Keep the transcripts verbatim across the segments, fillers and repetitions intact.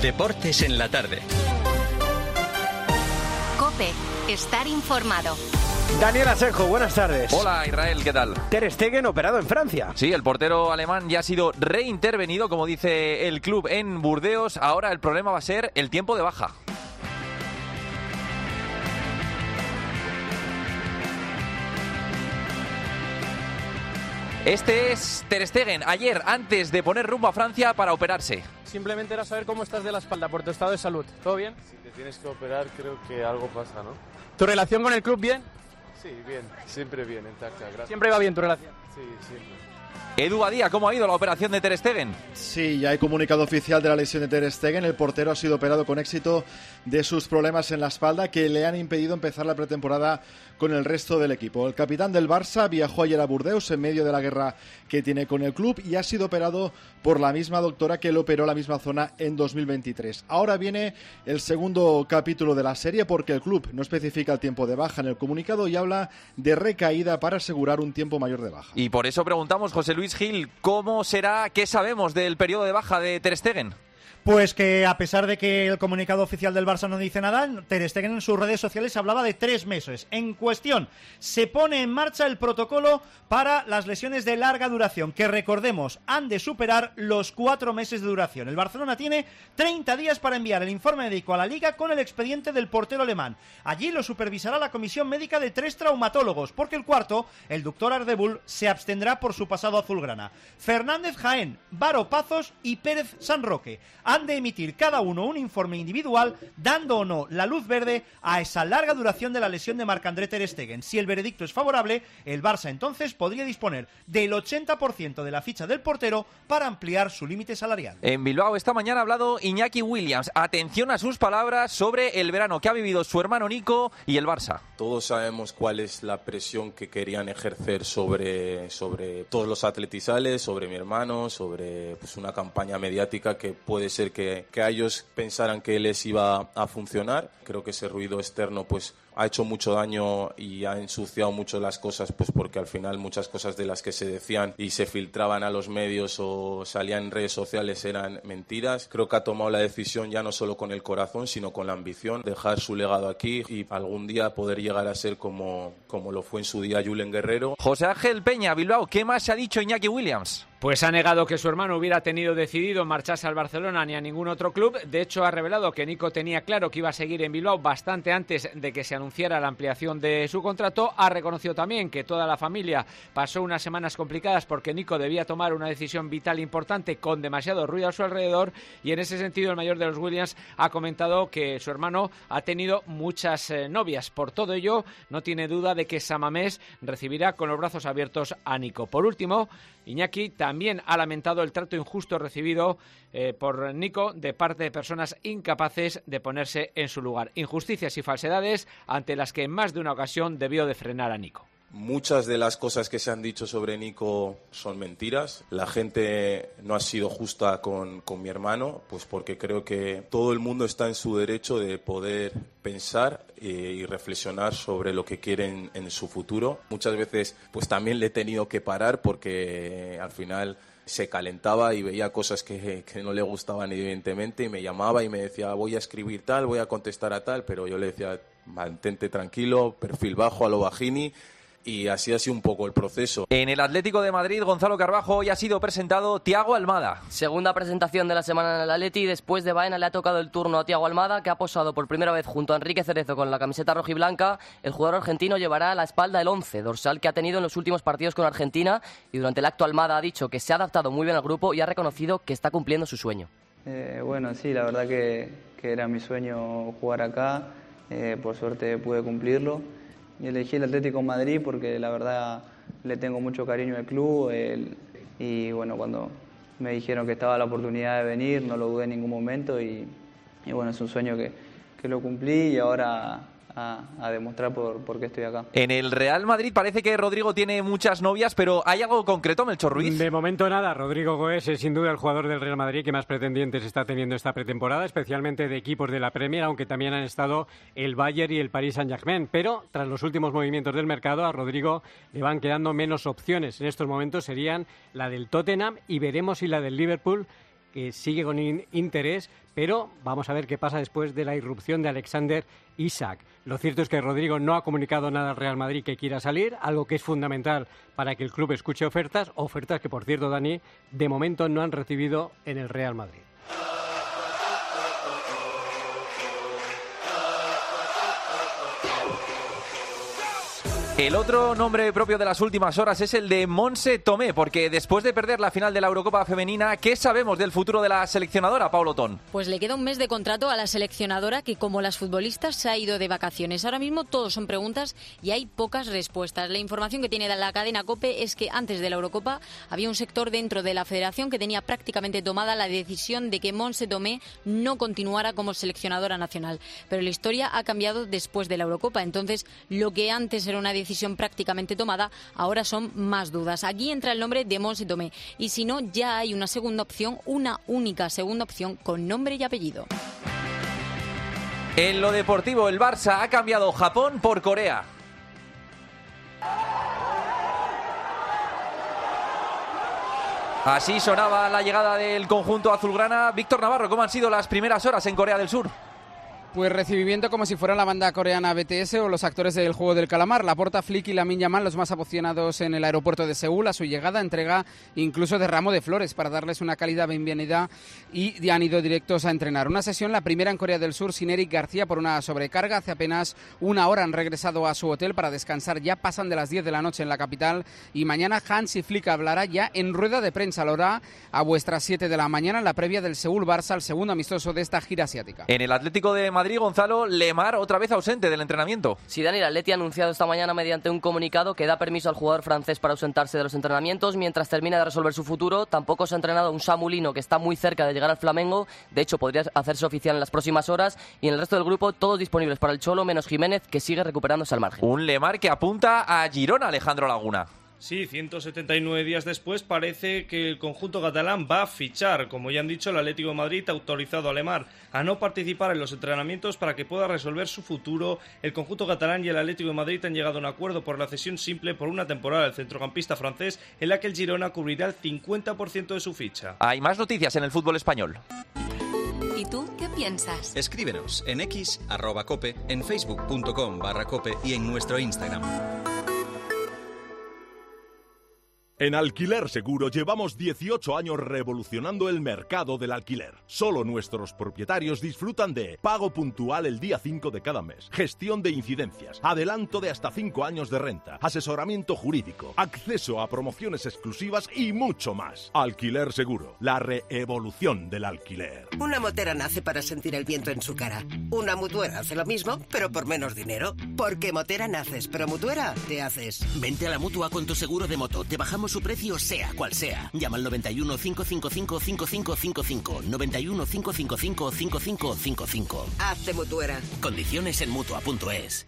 Deportes en la tarde. COPE. Estar informado. Daniel Asenjo, buenas tardes. Hola Israel, ¿qué tal? Ter Stegen operado en Francia. Sí, el portero alemán ya ha sido reintervenido, como dice el club, en Burdeos. Ahora el problema va a ser el tiempo de baja. Este es Ter Stegen, ayer antes de poner rumbo a Francia para operarse. Simplemente era saber cómo estás de la espalda, por tu estado de salud. ¿Todo bien? Si te tienes que operar, creo que algo pasa, ¿no? ¿Tu relación con el club bien? Sí, bien. Siempre bien, intacta. Gracias. ¿Siempre va bien tu relación? Sí, siempre. Edu Badía, ¿cómo ha ido la operación de Ter Stegen? Sí, ya hay comunicado oficial de la lesión de Ter Stegen. El portero ha sido operado con éxito de sus problemas en la espalda que le han impedido empezar la pretemporada con el resto del equipo. El capitán del Barça viajó ayer a Burdeos en medio de la guerra que tiene con el club y ha sido operado por la misma doctora que le operó la misma zona en dos mil veintitrés. Ahora viene el segundo capítulo de la serie porque el club no especifica el tiempo de baja en el comunicado y habla de recaída para asegurar un tiempo mayor de baja. Y por eso preguntamos, José Luis Gil, ¿cómo será, qué sabemos del periodo de baja de Ter Stegen? Pues que a pesar de que el comunicado oficial del Barça no dice nada, Ter Stegen en sus redes sociales hablaba de tres meses. En cuestión, se pone en marcha el protocolo para las lesiones de larga duración, que recordemos, han de superar los cuatro meses de duración. El Barcelona tiene treinta días para enviar el informe médico a la Liga con el expediente del portero alemán. Allí lo supervisará la comisión médica de tres traumatólogos, porque el cuarto, el doctor Ardebul, se abstendrá por su pasado azulgrana. Fernández Jaén, Varo Pazos y Pérez San Roque han de emitir cada uno un informe individual dando o no la luz verde a esa larga duración de la lesión de Marc-André Ter Stegen. Si el veredicto es favorable, el Barça entonces podría disponer del ochenta por ciento de la ficha del portero para ampliar su límite salarial. En Bilbao esta mañana ha hablado Iñaki Williams. Atención a sus palabras sobre el verano que ha vivido su hermano Nico y el Barça. Todos sabemos cuál es la presión que querían ejercer sobre, sobre todos los atletizales, sobre mi hermano, sobre pues, una campaña mediática que puede ser que, que a ellos pensaran que les iba a funcionar. Creo que ese ruido externo pues ha hecho mucho daño y ha ensuciado mucho las cosas, pues porque al final muchas cosas de las que se decían y se filtraban a los medios o salían en redes sociales eran mentiras. Creo que ha tomado la decisión ya no solo con el corazón, sino con la ambición, dejar su legado aquí y algún día poder llegar a ser como, como lo fue en su día Julen Guerrero. José Ángel Peña, Bilbao, ¿qué más se ha dicho Iñaki Williams? Pues ha negado que su hermano hubiera tenido decidido marcharse al Barcelona ni a ningún otro club. De hecho, ha revelado que Nico tenía claro que iba a seguir en Bilbao bastante antes de que se anunciara la ampliación de su contrato. Ha reconocido también que toda la familia pasó unas semanas complicadas porque Nico debía tomar una decisión vital importante con demasiado ruido a su alrededor, y en ese sentido el mayor de los Williams ha comentado que su hermano ha tenido muchas eh, novias. Por todo ello, no tiene duda de que Samamés recibirá con los brazos abiertos a Nico. Por último, Iñaki también ha lamentado el trato injusto recibido eh, por Nico de parte de personas incapaces de ponerse en su lugar. Injusticias y falsedades ante las que en más de una ocasión debió de frenar a Nico. Muchas de las cosas que se han dicho sobre Nico son mentiras. La gente no ha sido justa con, con mi hermano, pues porque creo que todo el mundo está en su derecho de poder pensar y, y reflexionar sobre lo que quieren en su futuro. Muchas veces pues también le he tenido que parar porque al final se calentaba y veía cosas que, que no le gustaban evidentemente y me llamaba y me decía voy a escribir tal, voy a contestar a tal, pero yo le decía mantente tranquilo, perfil bajo a lo Bajini. Y así ha sido un poco el proceso. En el Atlético de Madrid, Gonzalo Carbajo, hoy ha sido presentado Thiago Almada. Segunda presentación de la semana en el Atleti. Después de Baena le ha tocado el turno a Thiago Almada, que ha posado por primera vez junto a Enrique Cerezo con la camiseta rojiblanca. El jugador argentino llevará a la espalda el once, dorsal que ha tenido en los últimos partidos con Argentina, y durante el acto Almada ha dicho que se ha adaptado muy bien al grupo y ha reconocido que está cumpliendo su sueño. Eh, bueno, sí, la verdad que, que era mi sueño jugar acá. Eh, por suerte pude cumplirlo. Y elegí el Atlético de Madrid porque la verdad le tengo mucho cariño al club, el, y bueno, cuando me dijeron que estaba la oportunidad de venir no lo dudé en ningún momento y, y bueno, es un sueño que, que lo cumplí y ahora a, a demostrar por, por qué estoy acá. En el Real Madrid parece que Rodrigo tiene muchas novias, pero ¿hay algo concreto, Melchor Ruiz? De momento nada. Rodrigo Goes es sin duda el jugador del Real Madrid que más pretendientes está teniendo esta pretemporada, especialmente de equipos de la Premier, aunque también han estado el Bayern y el Paris Saint-Germain. Pero tras los últimos movimientos del mercado, a Rodrigo le van quedando menos opciones. En estos momentos serían la del Tottenham y veremos si la del Liverpool que sigue con in- interés, pero vamos a ver qué pasa después de la irrupción de Alexander Isak. Lo cierto es que Rodrigo no ha comunicado nada al Real Madrid que quiera salir, algo que es fundamental para que el club escuche ofertas, ofertas que, por cierto, Dani, de momento no han recibido en el Real Madrid. El otro nombre propio de las últimas horas es el de Montse Tomé, porque después de perder la final de la Eurocopa femenina, ¿qué sabemos del futuro de la seleccionadora, Paulo Otón? Pues le queda un mes de contrato a la seleccionadora que, como las futbolistas, se ha ido de vacaciones. Ahora mismo todos son preguntas y hay pocas respuestas. La información que tiene la cadena COPE es que antes de la Eurocopa había un sector dentro de la federación que tenía prácticamente tomada la decisión de que Montse Tomé no continuara como seleccionadora nacional. Pero la historia ha cambiado después de la Eurocopa. Entonces, lo que antes era una decisión decisión prácticamente tomada, ahora son más dudas. Aquí entra el nombre de Montse Tomé y si no, ya hay una segunda opción, una única segunda opción con nombre y apellido. En lo deportivo, el Barça ha cambiado Japón por Corea. Así sonaba la llegada del conjunto azulgrana. Víctor Navarro, ¿cómo han sido las primeras horas en Corea del Sur? Pues recibimiento como si fuera la banda coreana B T S o los actores del Juego del Calamar. Laporta, Flick y Lamine Yamal, los más emocionados en el aeropuerto de Seúl. A su llegada entrega incluso de ramo de flores para darles una cálida bienvenida y ya han ido directos a entrenar. Una sesión, la primera en Corea del Sur, sin Eric García por una sobrecarga. Hace apenas una hora han regresado a su hotel para descansar. Ya pasan de las diez de la noche en la capital y mañana Hansi Flick hablará ya en rueda de prensa. Lo hará a vuestras siete de la mañana en la previa del Seúl-Barça, el segundo amistoso de esta gira asiática. En el Atlético de Madrid, Gonzalo, Lemar otra vez ausente del entrenamiento. Sí, Dani, el Atleti ha anunciado esta mañana mediante un comunicado que da permiso al jugador francés para ausentarse de los entrenamientos mientras termina de resolver su futuro. Tampoco se ha entrenado un Samu Lino, que está muy cerca de llegar al Flamengo. De hecho, podría hacerse oficial en las próximas horas. Y en el resto del grupo, todos disponibles para el Cholo, menos Jiménez, que sigue recuperándose al margen. Un Lemar que apunta a Girona, Alejandro Laguna. Sí, ciento setenta y nueve días después parece que el conjunto catalán va a fichar. Como ya han dicho, el Atlético de Madrid ha autorizado a Lemar a no participar en los entrenamientos para que pueda resolver su futuro. El conjunto catalán y el Atlético de Madrid han llegado a un acuerdo por la cesión simple por una temporada del centrocampista francés, en la que el Girona cubrirá el cincuenta por ciento de su ficha. Hay más noticias en el fútbol español. ¿Y tú qué piensas? Escríbenos en x arroba cope, en facebook punto com barra cope y en nuestro Instagram. En Alquiler Seguro llevamos dieciocho años revolucionando el mercado del alquiler. Solo nuestros propietarios disfrutan de pago puntual el día cinco de cada mes, gestión de incidencias, adelanto de hasta cinco años de renta, asesoramiento jurídico, acceso a promociones exclusivas y mucho más. Alquiler Seguro, la reevolución del alquiler. Una motera nace para sentir el viento en su cara. Una mutuera hace lo mismo, pero por menos dinero. Porque motera naces, pero mutuera te haces. Vente a la Mutua con tu seguro de moto. Te bajamos su precio sea cual sea. Llama al noventa y uno, cinco cinco cinco, cinco cinco cinco cinco. noventa y uno, cinco cinco cinco, cinco cinco cinco cinco. Hazte mutuera. Condiciones en mutua punto es.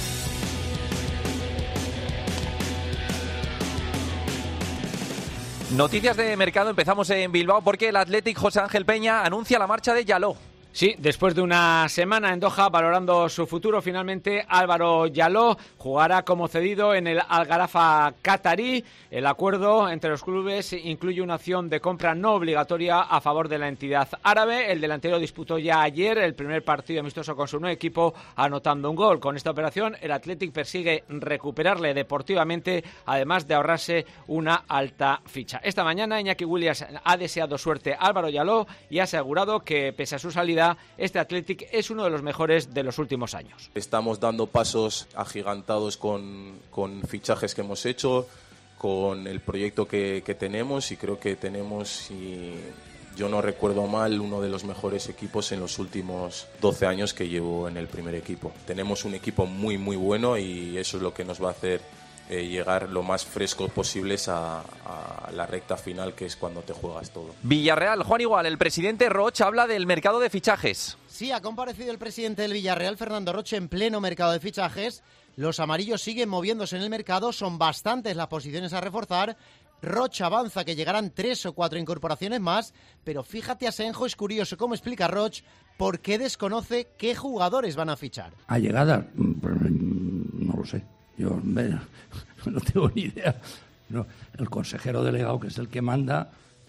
Noticias de mercado, empezamos en Bilbao porque el Athletic José Ángel Peña anuncia la marcha de Yaló. Sí, después de una semana en Doha valorando su futuro, finalmente Álvaro Yaló jugará como cedido en el Al Gharafa qatarí. El acuerdo entre los clubes incluye una opción de compra no obligatoria a favor de la entidad árabe. El delantero disputó ya ayer el primer partido amistoso con su nuevo equipo, anotando un gol. Con esta operación, el Athletic persigue recuperarle deportivamente, además de ahorrarse una alta ficha. Esta mañana, Iñaki Williams ha deseado suerte a Álvaro Yaló y ha asegurado que, pese a su salida, este Athletic es uno de los mejores de los últimos años. Estamos dando pasos agigantados con, con fichajes que hemos hecho, con el proyecto que, que tenemos, y creo que tenemos, si yo no recuerdo mal, uno de los mejores equipos en los últimos doce años que llevo en el primer equipo. Tenemos un equipo muy muy bueno y eso es lo que nos va a hacer Eh, llegar lo más frescos posibles a, a la recta final, que es cuando te juegas todo. Villarreal, Juan Igual, el presidente Roch habla del mercado de fichajes. Sí, ha comparecido el presidente del Villarreal, Fernando Roch, en pleno mercado de fichajes. Los amarillos siguen moviéndose en el mercado, son bastantes las posiciones a reforzar. Roch avanza que llegarán tres o cuatro incorporaciones más, pero fíjate, Asenjo, es curioso cómo explica Roch por qué desconoce qué jugadores van a fichar. A llegada, no lo sé. Yo no tengo ni idea. No, el consejero delegado, que es el que manda,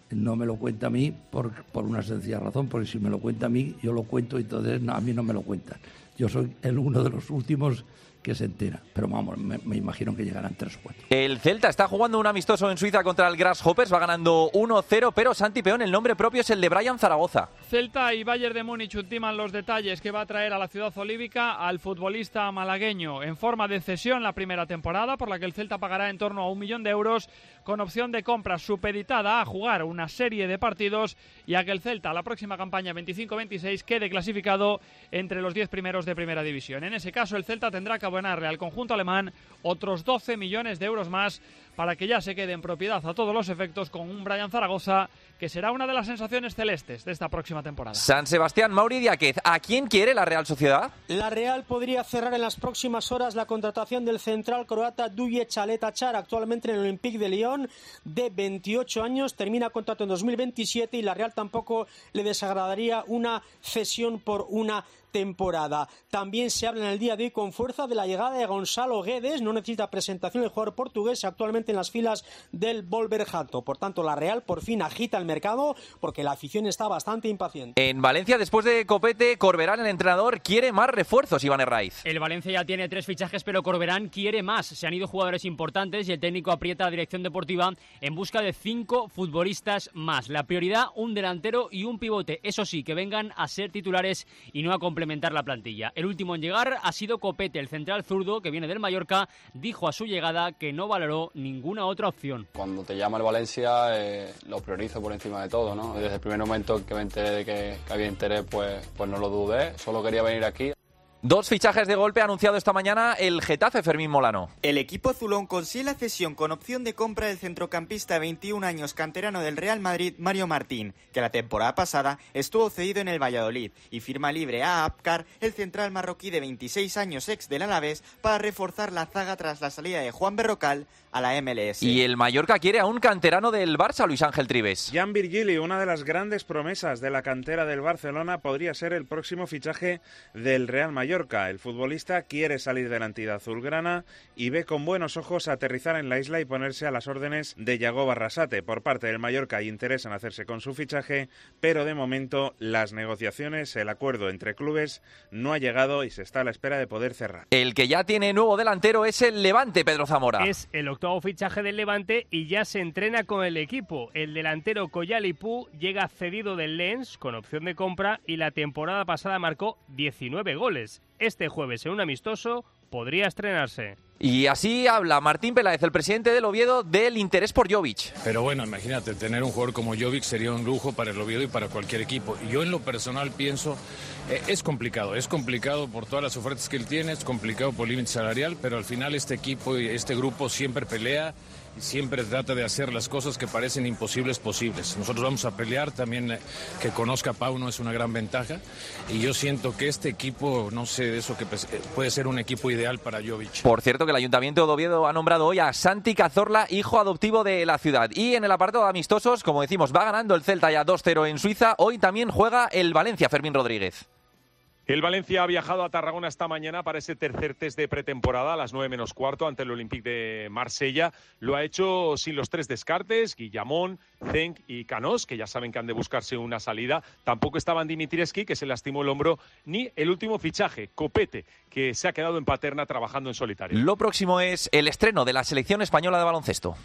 no me lo cuenta a mí por, por una sencilla razón, porque si me lo cuenta a mí, yo lo cuento y entonces no, a mí no me lo cuentan. Yo soy el uno de los últimos que se entera, pero vamos, me, me imagino que llegarán tres o cuatro. El Celta está jugando un amistoso en Suiza contra el Grasshoppers, va ganando uno cero, pero Santi Peón, el nombre propio es el de Brian Zaragoza. Celta y Bayern de Múnich ultiman los detalles que va a traer a la ciudad olívica al futbolista malagueño en forma de cesión la primera temporada, por la que el Celta pagará en torno a un millón de euros con opción de compra supeditada a jugar una serie de partidos y a que el Celta la próxima campaña veinticinco veintiséis quede clasificado entre los diez primeros de primera división. En ese caso el Celta tendrá que abonarle al conjunto alemán otros doce millones de euros más para que ya se quede en propiedad a todos los efectos con un Brian Zaragoza que será una de las sensaciones celestes de esta próxima temporada. San Sebastián, Mauri Diáquez, ¿a quién quiere la Real Sociedad? La Real podría cerrar en las próximas horas la contratación del central croata Duje Caleta-Car, actualmente en el Olympique de Lyon, de veintiocho años, termina contrato en dos mil veintisiete y la Real tampoco le desagradaría una cesión por una temporada. También se habla en el día de hoy con fuerza de la llegada de Gonzalo Guedes, no necesita presentación el jugador portugués, actualmente en las filas del Wolverhampton. Por tanto, la Real por fin agita el mercado porque la afición está bastante impaciente. En Valencia, después de Copete, Corberán, el entrenador, quiere más refuerzos, Iván Herraiz. El Valencia ya tiene tres fichajes, pero Corberán quiere más. Se han ido jugadores importantes y el técnico aprieta a la dirección deportiva en busca de cinco futbolistas más. La prioridad, un delantero y un pivote. Eso sí, que vengan a ser titulares y no a complementar la plantilla. El último en llegar ha sido Copete, el central zurdo que viene del Mallorca, dijo a su llegada que no valoró ninguna otra opción. Cuando te llama el Valencia eh, lo priorizo por encima de todo, ¿no? Desde el primer momento que me enteré de que, que había interés, pues, pues no lo dudé, solo quería venir aquí. Dos fichajes de golpe ha anunciado esta mañana el Getafe, Fermín Molano. El equipo azulón consigue la cesión con opción de compra del centrocampista de veintiún años canterano del Real Madrid, Mario Martín, que la temporada pasada estuvo cedido en el Valladolid, y firma libre a Apcar, el central marroquí de veintiséis años ex del Alavés, para reforzar la zaga tras la salida de Juan Berrocal a la M L S. Y el Mallorca quiere a un canterano del Barça, Luis Ángel Trives. Jan Virgili, una de las grandes promesas de la cantera del Barcelona, podría ser el próximo fichaje del Real Mallorca. El futbolista quiere salir de la entidad azulgrana y ve con buenos ojos aterrizar en la isla y ponerse a las órdenes de Yago Barrasate. Por parte del Mallorca hay interés en hacerse con su fichaje, pero de momento las negociaciones, el acuerdo entre clubes no ha llegado y se está a la espera de poder cerrar. El que ya tiene nuevo delantero es el Levante, Pedro Zamora. Es el octavo fichaje del Levante y ya se entrena con el equipo. El delantero Koyalipú llega cedido del Lens con opción de compra y la temporada pasada marcó diecinueve goles. Este jueves en un amistoso podría estrenarse. Y así habla Martín Peláez, el presidente del Oviedo, del interés por Jovic. Pero bueno, imagínate, tener un jugador como Jovic sería un lujo para el Oviedo y para cualquier equipo. Y yo en lo personal pienso, eh, es complicado, es complicado por todas las ofertas que él tiene, es complicado por el límite salarial, pero al final este equipo y este grupo siempre pelea y siempre trata de hacer las cosas que parecen imposibles posibles. Nosotros vamos a pelear, también eh, que conozca a Pau no es una gran ventaja, y yo siento que este equipo, no sé, de eso que puede ser un equipo ideal para Jovic. Por cierto, que el Ayuntamiento de Oviedo ha nombrado hoy a Santi Cazorla, hijo adoptivo de la ciudad. Y en el apartado de amistosos, como decimos, va ganando el Celta ya dos cero en Suiza. Hoy también juega el Valencia, Fermín Rodríguez. El Valencia ha viajado a Tarragona esta mañana para ese tercer test de pretemporada a las nueve menos cuarto ante el Olympique de Marsella. Lo ha hecho sin los tres descartes, Guillamón, Zenk y Canós, que ya saben que han de buscarse una salida. Tampoco estaban Dimitrievski, que se lastimó el hombro, ni el último fichaje, Copete, que se ha quedado en Paterna trabajando en solitario. Lo próximo es el estreno de la selección española de baloncesto.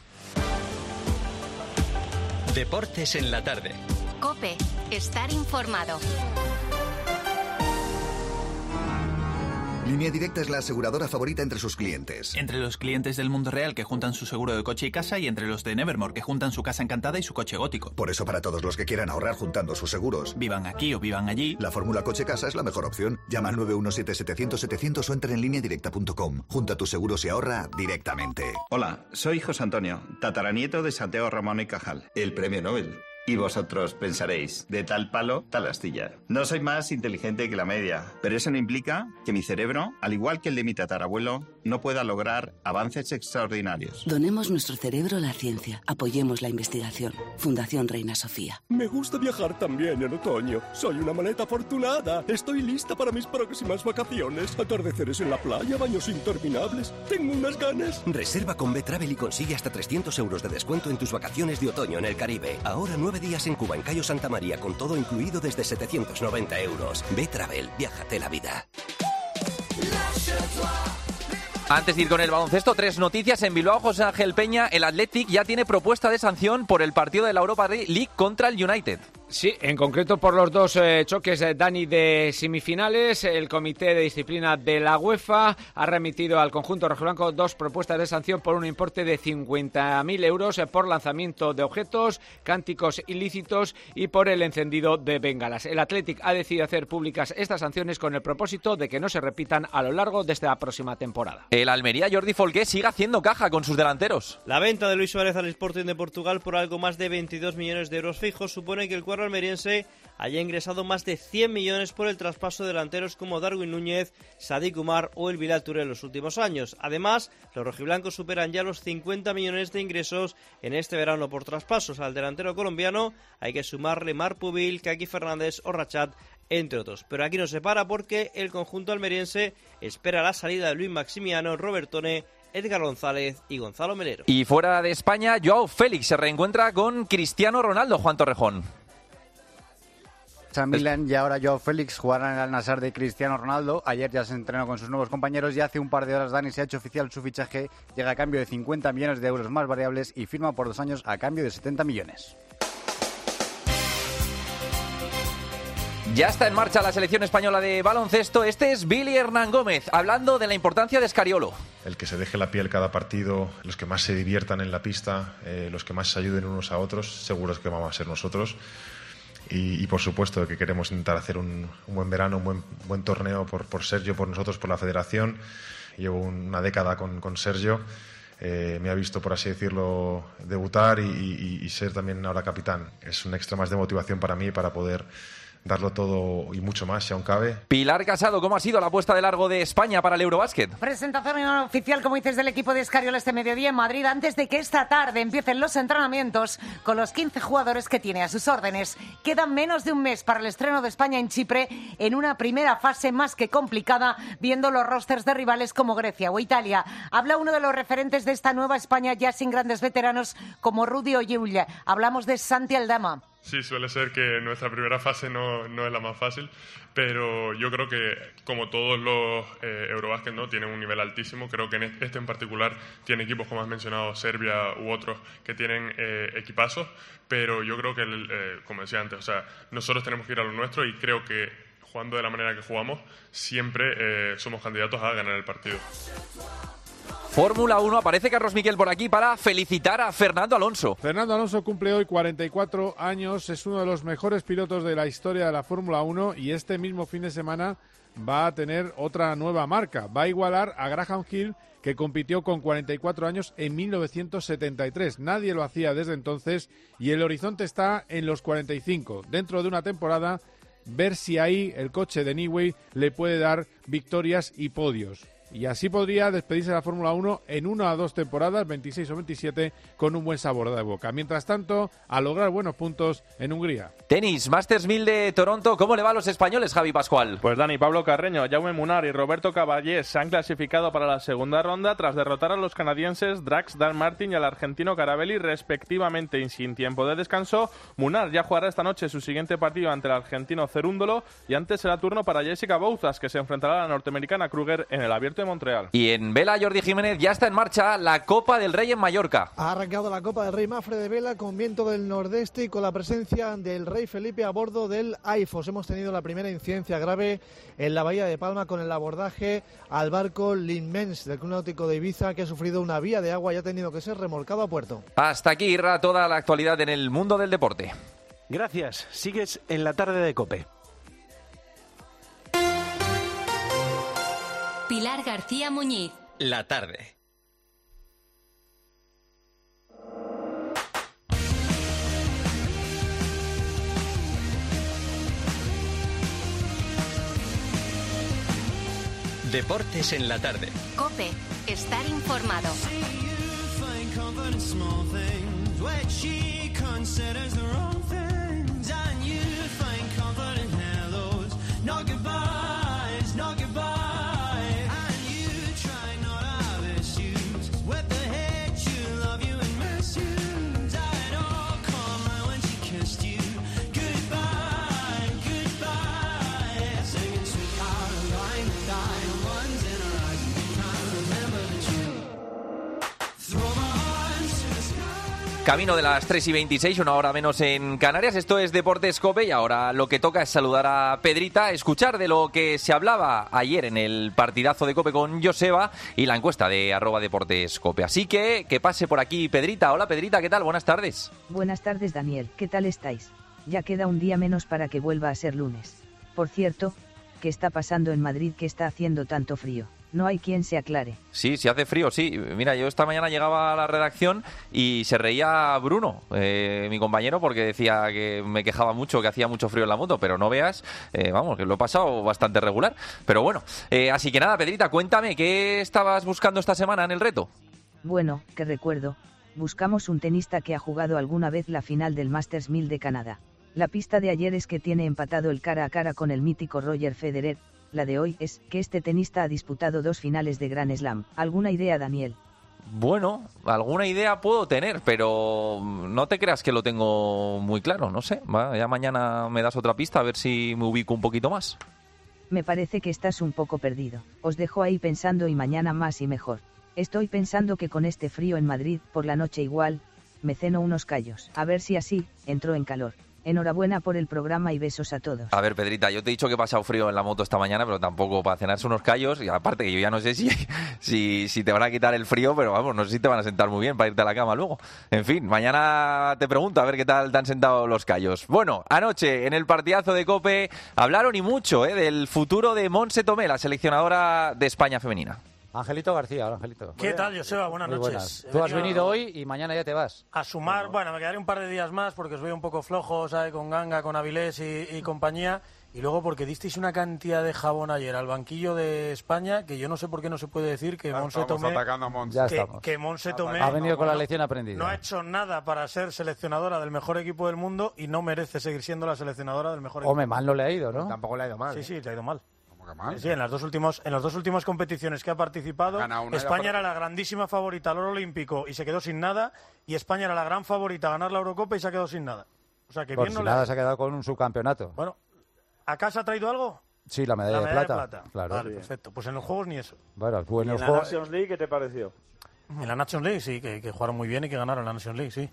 Deportes en la tarde. COPE, estar informado. Línea Directa es la aseguradora favorita entre sus clientes. Entre los clientes del mundo real que juntan su seguro de coche y casa, y entre los de Nevermore que juntan su casa encantada y su coche gótico. Por eso, para todos los que quieran ahorrar juntando sus seguros, vivan aquí o vivan allí, la fórmula coche-casa es la mejor opción. Llama al nueve uno siete setecientos setecientos o entra en línea directa punto com. Junta tus seguros y ahorra directamente. Hola, soy José Antonio, tataranieto de Santiago Ramón y Cajal, el premio Nobel. Y vosotros pensaréis, de tal palo, tal astilla. No soy más inteligente que la media, pero eso no implica que mi cerebro, al igual que el de mi tatarabuelo, no pueda lograr avances extraordinarios. Donemos nuestro cerebro a la ciencia. Apoyemos la investigación. Fundación Reina Sofía. Me gusta viajar también en otoño. Soy una maleta afortunada. Estoy lista para mis próximas vacaciones. Atardeceres en la playa, baños interminables. Tengo unas ganas. Reserva con B-Travel y consigue hasta trescientos euros de descuento en tus vacaciones de otoño en el Caribe. Ahora nuevo Nueve días en Cuba, en Cayo Santa María, con todo incluido desde setecientos noventa euros. B-Travel, viájate la vida. Antes de ir con el baloncesto, tres noticias. En Bilbao, José Ángel Peña, el Athletic ya tiene propuesta de sanción por el partido de la Europa League contra el United. Sí, en concreto por los dos eh, choques, eh, Dani, de semifinales. El Comité de Disciplina de la UEFA ha remitido al conjunto rojiblanco dos propuestas de sanción por un importe de cincuenta mil euros eh, por lanzamiento de objetos, cánticos ilícitos y por el encendido de bengalas. El Athletic ha decidido hacer públicas estas sanciones con el propósito de que no se repitan a lo largo de esta próxima temporada. El Almería, Jordi Folqué, sigue haciendo caja con sus delanteros. La venta de Luis Suárez al Sporting de Portugal por algo más de veintidós millones de euros fijos supone que el cuadro almeriense haya ingresado más de cien millones por el traspaso de delanteros como Darwin Núñez, Sadik Umar o el Bilal Touré en los últimos años. Además, los rojiblancos superan ya los cincuenta millones de ingresos en este verano por traspasos. Al delantero colombiano hay que sumarle Marc Pubil, Kaki Fernández o Rachat, entre otros. Pero aquí no se para porque el conjunto almeriense espera la salida de Luis Maximiano, Robertone, Edgar González y Gonzalo Melero. Y fuera de España, Joao Félix se reencuentra con Cristiano Ronaldo, Juan Torrejón. San Milan y ahora Joao Félix jugarán en el Al-Nassr de Cristiano Ronaldo. Ayer ya se entrenó con sus nuevos compañeros y hace un par de horas Dani se ha hecho oficial su fichaje. Llega a cambio de cincuenta millones de euros más variables y firma por dos años a cambio de setenta millones. Ya está en marcha la selección española de baloncesto. Este es Billy Hernán Gómez, hablando de la importancia de Scariolo. El que se deje la piel cada partido, los que más se diviertan en la pista, eh, los que más se ayuden unos a otros, seguro es que vamos a ser nosotros. Y, y por supuesto que queremos intentar hacer un, un buen verano, un buen, buen torneo por, por Sergio, por nosotros, por la federación. Llevo una década con, con Sergio. Eh, me ha visto, por así decirlo, debutar y, y, y ser también ahora capitán. Es un extra más de motivación para mí para poder darlo todo y mucho más, si aún cabe. Pilar Casado, ¿cómo ha sido la puesta de largo de España para el Eurobásquet? Presentación oficial, como dices, del equipo de Scariolo este mediodía en Madrid, antes de que esta tarde empiecen los entrenamientos con los quince jugadores que tiene a sus órdenes. Quedan menos de un mes para el estreno de España en Chipre, en una primera fase más que complicada, viendo los rosters de rivales como Grecia o Italia. Habla uno de los referentes de esta nueva España, ya sin grandes veteranos como Rudy o Giulia. Hablamos de Santi Aldama. Sí, suele ser que nuestra primera fase no, no es la más fácil, pero yo creo que, como todos los eh, Eurobásquet, ¿no?, tienen un nivel altísimo. Creo que en este en particular tiene equipos, como has mencionado, Serbia u otros, que tienen eh, equipazos, pero yo creo que, eh, como decía antes, o sea, nosotros tenemos que ir a lo nuestro y creo que, jugando de la manera que jugamos, siempre eh, somos candidatos a ganar el partido. Fórmula uno, aparece Carlos Miquel por aquí para felicitar a Fernando Alonso. Fernando Alonso cumple hoy cuarenta y cuatro años, es uno de los mejores pilotos de la historia de la Fórmula uno y este mismo fin de semana va a tener otra nueva marca. Va a igualar a Graham Hill, que compitió con cuarenta y cuatro años en mil novecientos setenta y tres. Nadie lo hacía desde entonces y el horizonte está en los cuarenta y cinco. Dentro de una temporada, ver si ahí el coche de Newey le puede dar victorias y podios. Y así podría despedirse de la Fórmula uno en una o dos temporadas, veintiséis o veintisiete, con un buen sabor de boca. Mientras tanto, a lograr buenos puntos en Hungría. Tenis, Masters mil de Toronto. ¿Cómo le va a los españoles, Javi Pascual? Pues Dani, Pablo Carreño, Jaume Munar y Roberto Caballé se han clasificado para la segunda ronda tras derrotar a los canadienses Drax Dan Martin y al argentino Carabelli, respectivamente. Y sin tiempo de descanso, Munar ya jugará esta noche su siguiente partido ante el argentino Cerúndolo y antes será turno para Jessica Bouzas, que se enfrentará a la norteamericana Kruger en el Abierto de Montreal. Y en vela, Jordi Jiménez, ya está en marcha la Copa del Rey en Mallorca. Ha arrancado la Copa del Rey Mafre de vela con viento del nordeste y con la presencia del rey Felipe a bordo del AIFOS. Hemos tenido la primera incidencia grave en la bahía de Palma con el abordaje al barco L'Immens del Club Náutico de Ibiza, que ha sufrido una vía de agua y ha tenido que ser remolcado a puerto. Hasta aquí, Irra, toda la actualidad en el mundo del deporte. Gracias. Sigues en la tarde de COPE. Pilar García Muñiz. La tarde. Deportes en la tarde. COPE. Estar informado. Camino de las tres y veintiséis, una hora menos en Canarias. Esto es Deportes COPE y ahora lo que toca es saludar a Pedrita, escuchar de lo que se hablaba ayer en el partidazo de COPE con Joseba y la encuesta de arroba Deportes COPE. Así que que pase por aquí Pedrita. Hola Pedrita, ¿qué tal? Buenas tardes. Buenas tardes Daniel, ¿qué tal estáis? Ya queda un día menos para que vuelva a ser lunes. Por cierto, ¿qué está pasando en Madrid que está haciendo tanto frío? No hay quien se aclare. Sí, sí hace frío, sí. Mira, yo esta mañana llegaba a la redacción y se reía Bruno, eh, mi compañero, porque decía que me quejaba mucho, que hacía mucho frío en la moto, pero no veas, eh, vamos, que lo he pasado bastante regular. Pero bueno, eh, así que nada, Pedrita, cuéntame, ¿qué estabas buscando esta semana en el reto? Bueno, que recuerdo, buscamos un tenista que ha jugado alguna vez la final del Masters mil de Canadá. La pista de ayer es que tiene empatado el cara a cara con el mítico Roger Federer. La de hoy es que este tenista ha disputado dos finales de Grand Slam. ¿Alguna idea, Daniel? Bueno, alguna idea puedo tener, pero no te creas que lo tengo muy claro, no sé. Va, ya mañana me das otra pista a ver si me ubico un poquito más. Me parece que estás un poco perdido. Os dejo ahí pensando y mañana más y mejor. Estoy pensando que con este frío en Madrid, por la noche igual, me ceno unos callos. A ver si así, entro en calor. Enhorabuena por el programa y besos a todos. A ver, Pedrita, yo te he dicho que he pasado frío en la moto esta mañana, pero tampoco para cenarse unos callos. Y aparte que yo ya no sé si, si, si te van a quitar el frío, pero vamos, no sé si te van a sentar muy bien para irte a la cama luego. En fin, mañana te pregunto a ver qué tal te han sentado los callos. Bueno, anoche en el partidazo de COPE hablaron y mucho eh, del futuro de Montse Tomé, la seleccionadora de España femenina. Angelito García, hola Angelito. ¿Qué tal, Joseba? Buenas Muy noches. buenas. Tú has venido hoy y mañana ya te vas. A sumar, bueno, me quedaré un par de días más porque os veo un poco flojos, ¿sabes? Con Ganga, con Avilés y, y compañía. Y luego porque disteis una cantidad de jabón ayer al banquillo de España que yo no sé por qué no se puede decir que Montse Tomé... atacando a Montse. Ya que, estamos. que Montse Tomé... Ha venido con la lección aprendida. No ha hecho nada para ser seleccionadora del mejor equipo del mundo y no merece seguir siendo la seleccionadora del mejor equipo. Hombre, mal no le ha ido, ¿no? Tampoco le ha ido mal. Sí, sí, le ha ido mal. Mal. Sí, en las dos últimos, en las dos últimas competiciones que ha participado, España era la grandísima favorita al oro olímpico y se quedó sin nada, y España era la gran favorita a ganar la Eurocopa y se ha quedado sin nada. O sea que Por bien si no nada le... se ha quedado con un subcampeonato. Bueno, ¿a casa ha traído algo? Sí, la medalla, la medalla de, plata. de plata. Claro. Vale, perfecto. Pues en los juegos ni eso. Bueno, tú en ¿Y los en la juegos... Nations League qué te pareció? En la Nations League sí, que, que jugaron muy bien y que ganaron la Nations League, sí.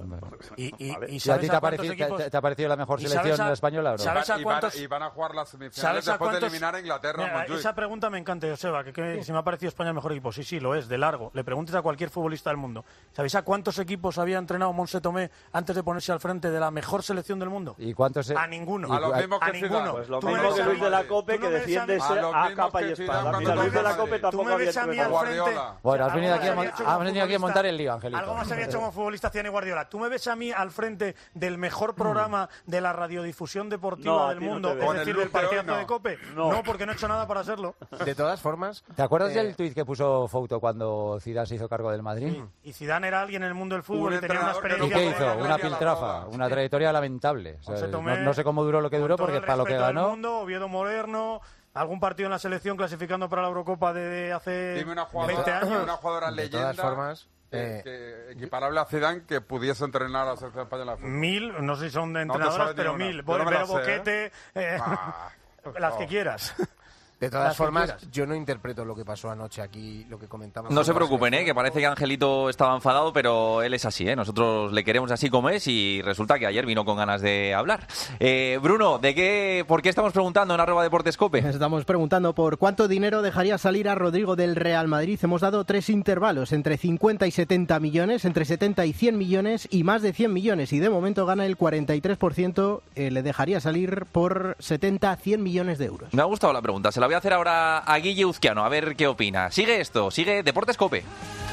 Y, y, Vale. y, ¿Y a ¿sabes ti te a ha, parecido, cuántos equipos... te, te ha parecido la mejor ¿Y selección sabes a- española? ¿O no? ¿sabes a Y van, cuántos- y van a jugar las semifinales ¿Sabes a después de cuántos- eliminar a Inglaterra. Mira, en Montjuic. esa pregunta me encanta, Joseba, que, que si me ha parecido España el mejor equipo. Sí, sí, lo es, de largo. Le preguntes a cualquier futbolista del mundo. ¿Sabéis a cuántos equipos había entrenado Montse Tomé antes de ponerse al frente de la mejor selección del mundo? ¿Y cuántos se... A ninguno. A los mismos a que ninguno. Zidane. Pues lo Tú me mismo ves que a Luis mí- de la Cope, tú que no ves defiende a mí- ese a los a mismos capa y que Zidane espada. cuando Mira, Luis de la Madrid. Cope Tú tampoco me había ves a mí al entrenado. frente... Guardiola. Bueno, has Algo venido más aquí a, había mon- hecho has como venido aquí a futbolista. montar el lío, Angelito. Algo más había hecho como futbolista Ciane Guardiola. Tú me ves a mí al frente del mejor programa de la radiodifusión deportiva No, a del ti no mundo, te veo. es Con el decir, look del de hoy, partidazo no. de COPE. No. No, porque no he hecho nada para serlo. De todas formas, ¿Te acuerdas eh, del tuit que puso Fouto cuando Zidane se hizo cargo del Madrid? Y Zidane era alguien en el mundo del fútbol Un y tenía una entrenador que no ¿Y experiencia... qué puede hizo? ganar Una ni a la piltrafa, roda. una trayectoria lamentable. O sea, José no, Tomé, no sé cómo duró lo que duró, con todo porque el para lo que respeto del ganó... mundo, Oviedo Moderno, algún partido en la selección clasificando para la Eurocopa de, de hace Dime una veinte jugadora, años. una jugadora de leyenda todas formas, que- eh, que equiparable a Zidane que pudiese entrenar a la selección española de fútbol. Mil, no sé si son de No te entrenadoras, sabes ni pero una. mil. Yo no me Pero la sé, Boquete, eh, Ah, las que oh. quieras. de todas Las que formas, quieras. yo no interpreto lo que pasó anoche aquí, lo que comentábamos. No se preocupen, ¿eh? que parece que Angelito estaba enfadado, pero él es así, ¿eh? Nosotros le queremos así como es y resulta que ayer vino con ganas de hablar. Eh, Bruno, ¿de qué, ¿por qué estamos preguntando en arroba Deportes Cope? Estamos preguntando por cuánto dinero dejaría salir a Rodrigo del Real Madrid. Hemos dado tres intervalos, entre cincuenta y setenta millones, entre setenta y cien millones y más de cien millones. Y de momento gana el cuarenta y tres por ciento, eh, le dejaría salir por setenta a cien millones de euros. Me ha gustado la pregunta, se la voy a hacer ahora a Guille Uzquiano, a ver qué opina. Sigue esto, sigue Deportes Cope.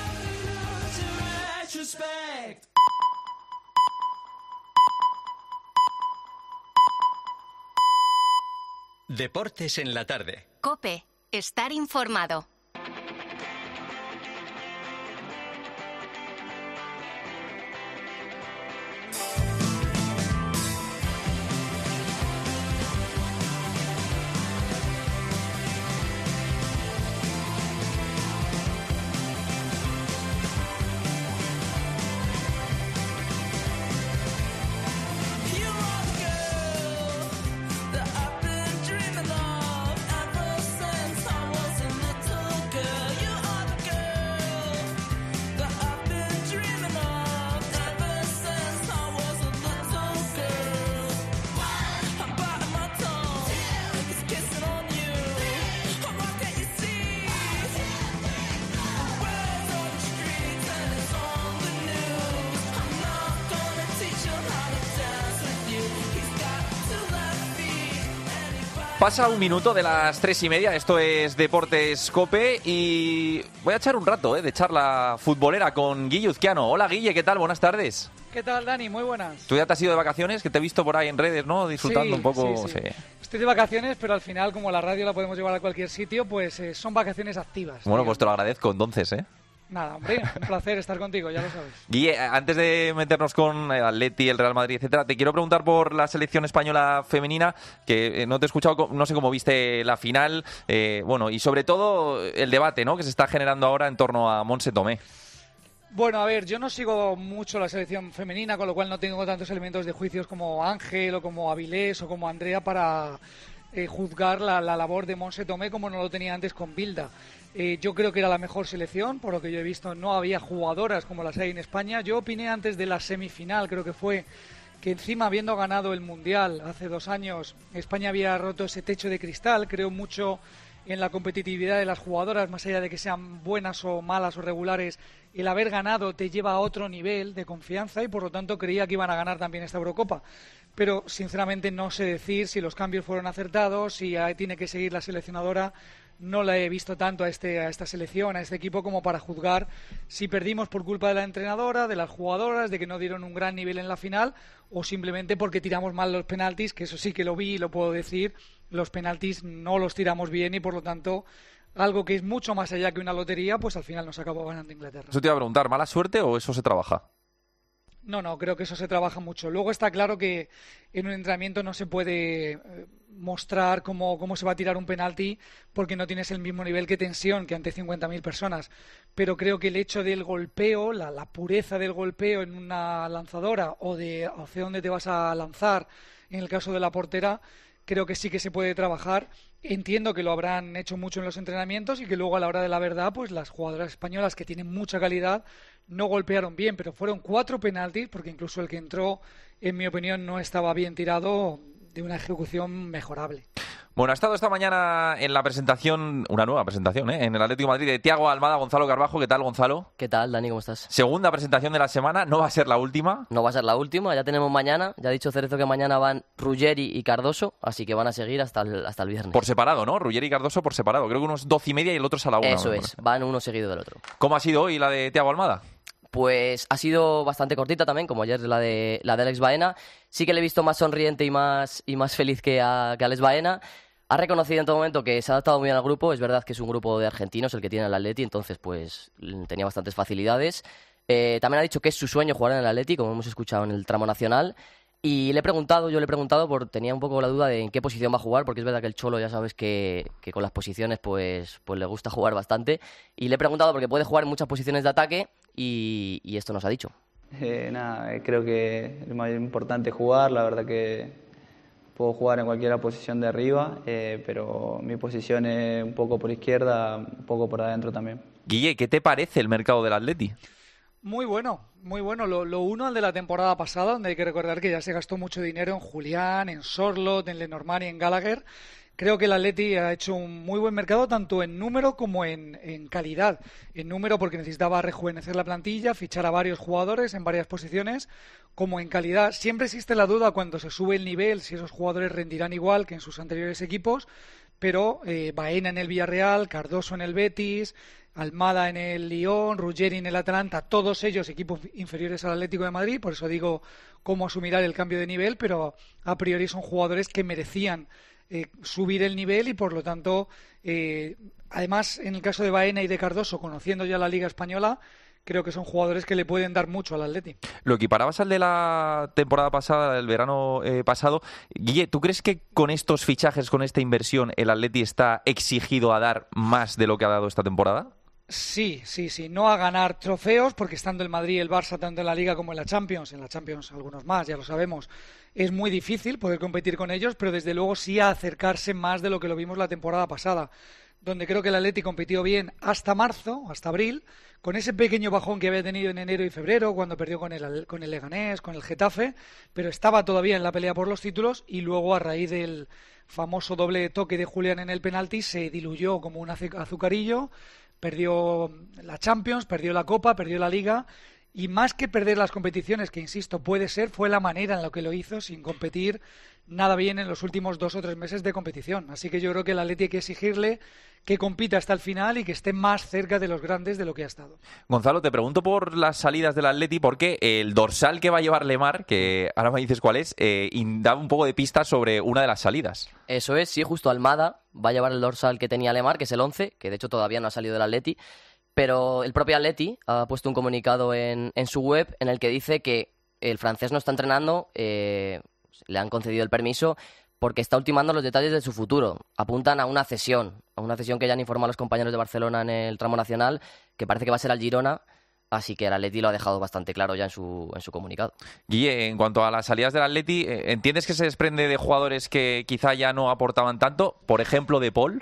Deportes en la tarde. COPE. Estar informado. That I've been dreaming of ever since I was a little Pasa un minuto de las tres y media, esto es Deportes COPE y voy a echar un rato eh, de charla futbolera con Guille Uzquiano. Hola Guille, ¿qué tal? Buenas tardes. ¿Qué tal, Dani? Muy buenas. Tú ya te has ido de vacaciones, que te he visto por ahí en redes, ¿no? Disfrutando sí, un poco. Sí, sí. Sí. Estoy de vacaciones, pero al final, como la radio la podemos llevar a cualquier sitio, pues eh, son vacaciones activas. Bueno, digamos. pues te lo agradezco entonces, ¿eh? Nada, hombre, un placer estar contigo, ya lo sabes. Guille, antes de meternos con el Atleti, el Real Madrid, etcétera, te quiero preguntar por la selección española femenina, que eh, no te he escuchado, no sé cómo viste la final, eh, bueno, y sobre todo el debate, ¿no?, que se está generando ahora en torno a Montse Tomé. Bueno, a ver, yo no sigo mucho la selección femenina, con lo cual no tengo tantos elementos de juicios como Ángel o como Avilés o como Andrea para eh, juzgar la, la labor de Montse Tomé como no lo tenía antes con Bilda. Eh, yo creo que era la mejor selección, por lo que yo he visto no había jugadoras como las hay en España. Yo opiné antes de la semifinal, creo que fue, que encima habiendo ganado el Mundial hace dos años, España había roto ese techo de cristal. Creo mucho en la competitividad de las jugadoras, más allá de que sean buenas o malas o regulares. El haber ganado te lleva a otro nivel de confianza y por lo tanto creía que iban a ganar también esta Eurocopa. Pero sinceramente no sé decir si los cambios fueron acertados, si tiene que seguir la seleccionadora. No la he visto tanto a, este, a esta selección, a este equipo, como para juzgar si perdimos por culpa de la entrenadora, de las jugadoras, de que no dieron un gran nivel en la final o simplemente porque tiramos mal los penaltis, que eso sí que lo vi y lo puedo decir. Los penaltis no los tiramos bien y por lo tanto algo que es mucho más allá que una lotería, pues al final nos acabó ganando Inglaterra. Eso te iba a preguntar, ¿mala suerte o eso se trabaja? No, no, creo que eso se trabaja mucho. Luego está claro que en un entrenamiento no se puede eh, mostrar cómo, cómo se va a tirar un penalti porque no tienes el mismo nivel que tensión que ante cincuenta mil personas. Pero creo que el hecho del golpeo, la, la pureza del golpeo en una lanzadora o de hacia dónde te vas a lanzar, en el caso de la portera, creo que sí que se puede trabajar. Entiendo que lo habrán hecho mucho en los entrenamientos y que luego a la hora de la verdad, pues las jugadoras españolas que tienen mucha calidad no golpearon bien, pero fueron cuatro penaltis, porque incluso el que entró, en mi opinión, no estaba bien tirado, de una ejecución mejorable. Bueno, ha estado esta mañana en la presentación, una nueva presentación, ¿eh?, en el Atlético de Madrid de Thiago Almada, Gonzalo Carbajo. ¿Qué tal, Gonzalo? ¿Qué tal, Dani? ¿Cómo estás? Segunda presentación de la semana, ¿no va a ser la última? No va a ser la última, ya tenemos mañana, ya ha dicho Cerezo que mañana van Ruggeri y Cardoso, así que van a seguir hasta el, hasta el viernes. Por separado, ¿no? Ruggeri y Cardoso por separado, creo que uno es doce y media y el otro es a la una. Eso es, van uno seguido del otro. ¿Cómo ha sido hoy la de Thiago Almada? Pues ha sido bastante cortita también, como ayer la de, la de Alex Baena. Sí que le he visto más sonriente y más, y más feliz que a, que a Alex Baena. Ha reconocido en todo momento que se ha adaptado muy bien al grupo. Es verdad que es un grupo de argentinos el que tiene el Atleti, entonces pues tenía bastantes facilidades. Eh, también ha dicho que es su sueño jugar en el Atleti, como hemos escuchado en el tramo nacional. Y le he preguntado, yo le he preguntado, por, tenía un poco la duda de en qué posición va a jugar, porque es verdad que el Cholo ya sabes que, que con las posiciones pues, pues le gusta jugar bastante. Y le he preguntado porque puede jugar en muchas posiciones de ataque y, y esto nos ha dicho. Eh, nada, eh, creo que es más importante jugar, la verdad que puedo jugar en cualquier posición de arriba, eh, pero mi posición es un poco por izquierda, un poco por adentro también. Guille, ¿qué te parece el mercado del Atleti? Muy bueno, muy bueno. Lo, lo uno al de la temporada pasada, donde hay que recordar que ya se gastó mucho dinero en Julián, en Sorloth, en Lenormand y en Gallagher. Creo que el Atleti ha hecho un muy buen mercado tanto en número como en, en calidad. En número porque necesitaba rejuvenecer la plantilla, fichar a varios jugadores en varias posiciones, como en calidad. Siempre existe la duda cuando se sube el nivel si esos jugadores rendirán igual que en sus anteriores equipos, pero eh, Baena en el Villarreal, Cardoso en el Betis, Almada en el Lyon, Ruggeri en el Atalanta, todos ellos equipos inferiores al Atlético de Madrid, por eso digo cómo asumirá el cambio de nivel, pero a priori son jugadores que merecían eh, subir el nivel y por lo tanto, eh, además en el caso de Baena y de Cardoso, conociendo ya la Liga Española, creo que son jugadores que le pueden dar mucho al Atleti. Lo equiparabas al de la temporada pasada, del verano eh, pasado. Guille, ¿tú crees que con estos fichajes, con esta inversión, el Atleti está exigido a dar más de lo que ha dado esta temporada? Sí, sí, sí. No a ganar trofeos, porque estando el Madrid y el Barça tanto en la Liga como en la Champions, en la Champions algunos más, ya lo sabemos, es muy difícil poder competir con ellos, pero desde luego sí a acercarse más de lo que lo vimos la temporada pasada, donde creo que el Atleti compitió bien hasta marzo, hasta abril, con ese pequeño bajón que había tenido en enero y febrero, cuando perdió con el, con el Leganés, con el Getafe, pero estaba todavía en la pelea por los títulos y luego a raíz del famoso doble toque de Julián en el penalti se diluyó como un azucarillo, perdió la Champions, perdió la Copa, perdió la Liga y más que perder las competiciones, que insisto, puede ser, fue la manera en la que lo hizo sin competir nada bien en los últimos dos o tres meses de competición. Así que yo creo que el Atleti hay que exigirle que compita hasta el final y que esté más cerca de los grandes de lo que ha estado. Gonzalo, te pregunto por las salidas del Atleti, porque el dorsal que va a llevar Lemar, que ahora me dices cuál es, eh, da un poco de pistas sobre una de las salidas. Eso es, sí, justo Almada va a llevar el dorsal que tenía Lemar, que es el once, que de hecho todavía no ha salido del Atleti, pero el propio Atleti ha puesto un comunicado en, en su web en el que dice que el francés no está entrenando, eh, le han concedido el permiso porque está ultimando los detalles de su futuro. Apuntan a una cesión, a una cesión que ya han informado a los compañeros de Barcelona en el tramo nacional, que parece que va a ser al Girona, así que el Atleti lo ha dejado bastante claro ya en su, en su comunicado. Guille, en cuanto a las salidas del Atleti, ¿entiendes que se desprende de jugadores que quizá ya no aportaban tanto? Por ejemplo, De Paul.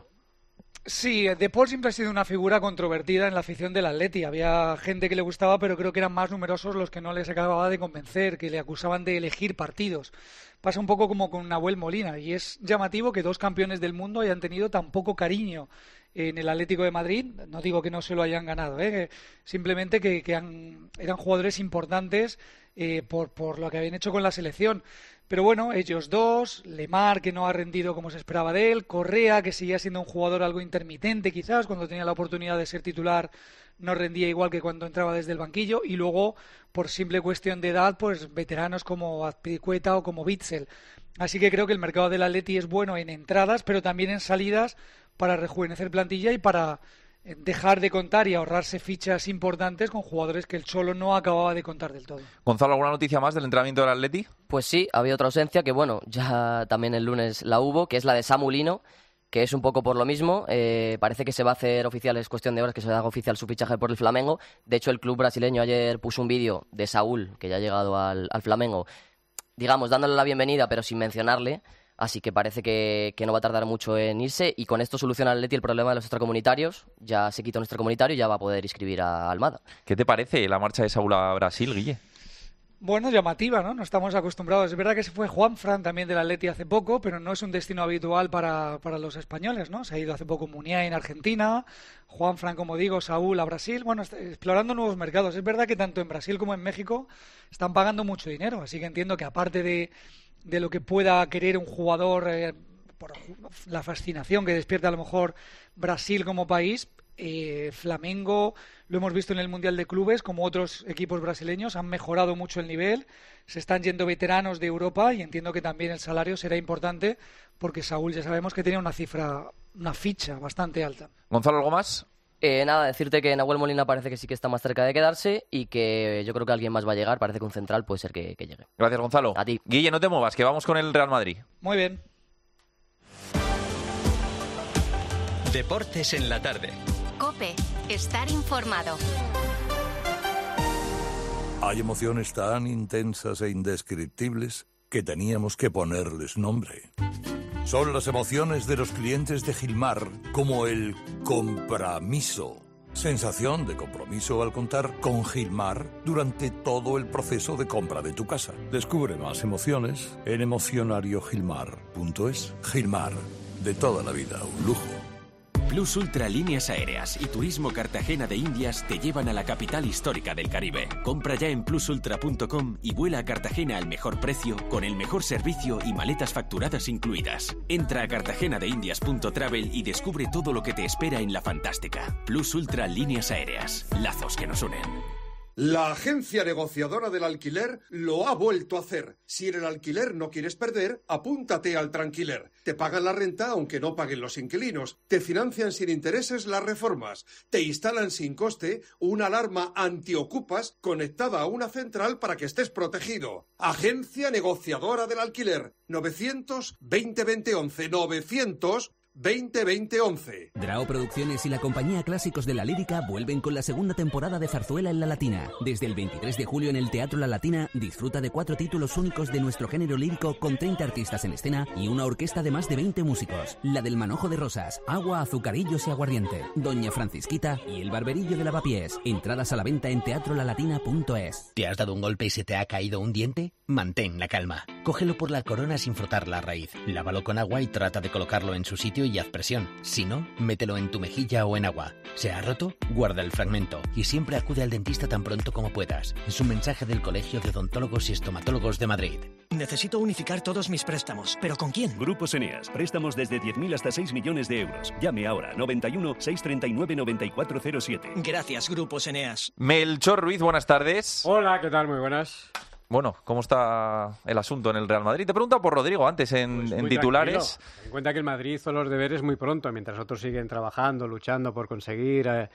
Sí, De Paul siempre ha sido una figura controvertida en la afición del Atleti. Había gente que le gustaba, pero creo que eran más numerosos los que no les acababa de convencer, que le acusaban de elegir partidos. Pasa un poco como con Nahuel Molina, y es llamativo que dos campeones del mundo hayan tenido tan poco cariño en el Atlético de Madrid. No digo que no se lo hayan ganado, ¿eh? Simplemente que, que han, eran jugadores importantes eh, por, por lo que habían hecho con la selección. Pero bueno, ellos dos, Lemar, que no ha rendido como se esperaba de él, Correa, que seguía siendo un jugador algo intermitente quizás, cuando tenía la oportunidad de ser titular no rendía igual que cuando entraba desde el banquillo, y luego, por simple cuestión de edad, pues veteranos como Azpilicueta o como Witsel. Así que creo que el mercado del Atleti es bueno en entradas, pero también en salidas para rejuvenecer plantilla y para dejar de contar y ahorrarse fichas importantes con jugadores que el Cholo no acababa de contar del todo. Gonzalo, ¿alguna noticia más del entrenamiento del Atleti? Pues sí, había otra ausencia que, bueno, ya también el lunes la hubo, que es la de Samu Lino, que es un poco por lo mismo. Eh, parece que se va a hacer oficial, es cuestión de horas que se haga oficial su fichaje por el Flamengo. De hecho, el club brasileño ayer puso un vídeo de Saúl, que ya ha llegado al, al Flamengo, digamos, dándole la bienvenida, pero sin mencionarle. Así que parece que, que no va a tardar mucho en irse, y con esto soluciona el Atleti el problema de los extracomunitarios. Ya se quita un extracomunitario y ya va a poder inscribir a Almada. ¿Qué te parece la marcha de Saúl a Brasil, Guille? Bueno, llamativa, ¿no? No estamos acostumbrados. Es verdad que se fue Juanfran también del Atleti hace poco, pero no es un destino habitual para, para los españoles, ¿no? Se ha ido hace poco Muniain en Argentina, Juanfran, como digo, Saúl a Brasil. Bueno, explorando nuevos mercados. Es verdad que tanto en Brasil como en México están pagando mucho dinero, así que entiendo que aparte de, de lo que pueda querer un jugador, eh, por la fascinación que despierta a lo mejor Brasil como país, Eh, Flamengo, lo hemos visto en el Mundial de Clubes, como otros equipos brasileños, han mejorado mucho el nivel, se están yendo veteranos de Europa, y entiendo que también el salario será importante, porque Saúl ya sabemos que tiene una cifra, una ficha bastante alta. Gonzalo, ¿algo más? Eh, nada, decirte que Nahuel Molina parece que sí que está más cerca de quedarse, y que yo creo que alguien más va a llegar. Parece que un central puede ser que, que llegue. Gracias, Gonzalo. A ti. Guille, no te muevas, que vamos con el Real Madrid. Muy bien. Deportes en la tarde. COPE, estar informado. Hay emociones tan intensas e indescriptibles que teníamos que ponerles nombre. Son las emociones de los clientes de Gilmar, como el compromiso. Sensación de compromiso al contar con Gilmar durante todo el proceso de compra de tu casa. Descubre más emociones en emocionario gilmar punto es. Gilmar, de toda la vida, un lujo. Plus Ultra Líneas Aéreas y Turismo Cartagena de Indias te llevan a la capital histórica del Caribe. Compra ya en plus ultra punto com y vuela a Cartagena al mejor precio, con el mejor servicio y maletas facturadas incluidas. Entra a cartagena de indias punto travel y descubre todo lo que te espera en la fantástica Plus Ultra Líneas Aéreas. Lazos que nos unen. La agencia negociadora del alquiler lo ha vuelto a hacer. Si en el alquiler no quieres perder, apúntate al Tranquiler. Te pagan la renta aunque no paguen los inquilinos. Te financian sin intereses las reformas. Te instalan sin coste una alarma antiocupas conectada a una central para que estés protegido. Agencia negociadora del alquiler. novecientos veinte veinte once. novecientos veinte veinte once. Drao Producciones y la compañía Clásicos de la Lírica vuelven con la segunda temporada de Zarzuela en la Latina. Desde el veintitrés de julio en el Teatro La Latina, disfruta de cuatro títulos únicos de nuestro género lírico, con treinta artistas en escena y una orquesta de más de veinte músicos. La del Manojo de Rosas, Agua, Azucarillos y Aguardiente, Doña Francisquita y El Barberillo de Lavapiés. Entradas a la venta en teatro la latina punto es. ¿Te has dado un golpe y se te ha caído un diente? Mantén la calma. Cógelo por la corona sin frotar la raíz. Lávalo con agua y trata de colocarlo en su sitio y haz presión. Si no, mételo en tu mejilla o en agua. ¿Se ha roto? Guarda el fragmento y siempre acude al dentista tan pronto como puedas. Es un mensaje del Colegio de Odontólogos y Estomatólogos de Madrid. Necesito unificar todos mis préstamos. ¿Pero con quién? Grupos Eneas. Préstamos desde diez mil hasta seis millones de euros. Llame ahora. noventa y uno, seiscientos treinta y nueve, noventa y cuatro cero siete. Gracias, Grupos Eneas. Melchor Ruiz, buenas tardes. Hola, ¿qué tal? Muy buenas. Bueno, ¿cómo está el asunto en el Real Madrid? Te he preguntado por Rodrigo antes en, Pues en muy titulares. Ten en cuenta que el Madrid hizo los deberes muy pronto, mientras otros siguen trabajando, luchando por conseguir eh,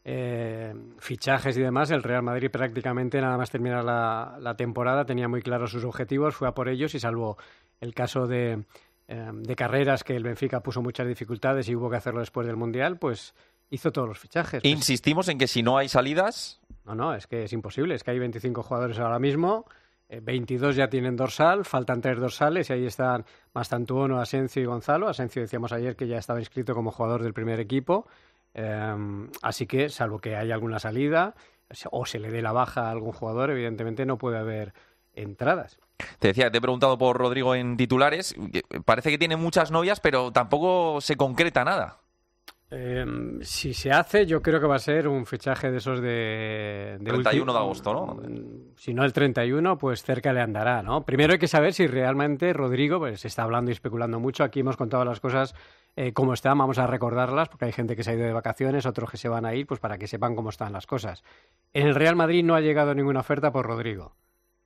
eh, fichajes y demás. El Real Madrid prácticamente nada más terminar la, la temporada tenía muy claros sus objetivos, fue a por ellos y salvo el caso de, eh, de Carreras, que el Benfica puso muchas dificultades y hubo que hacerlo después del Mundial, pues hizo todos los fichajes. Pues, Insistimos en que si no hay salidas... No, no, es que es imposible, es que hay veinticinco jugadores ahora mismo... veintidós ya tienen dorsal, faltan tres dorsales y ahí están Mastantuono, Asencio y Gonzalo. Asencio decíamos ayer que ya estaba inscrito como jugador del primer equipo, eh, así que salvo que haya alguna salida o se le dé la baja a algún jugador, evidentemente no puede haber entradas. Te decía, te he preguntado por Rodrigo en titulares, que parece que tiene muchas novias pero tampoco se concreta nada. Eh, si se hace, yo creo que va a ser un fichaje de esos de... de treinta y uno último, de agosto, ¿no? Si no el treinta y uno, pues cerca le andará, ¿no? Primero hay que saber si realmente Rodrigo, pues se está hablando y especulando mucho. Aquí hemos contado las cosas eh, como están, vamos a recordarlas, porque hay gente que se ha ido de vacaciones, otros que se van a ir, pues para que sepan cómo están las cosas. En el Real Madrid no ha llegado ninguna oferta por Rodrigo.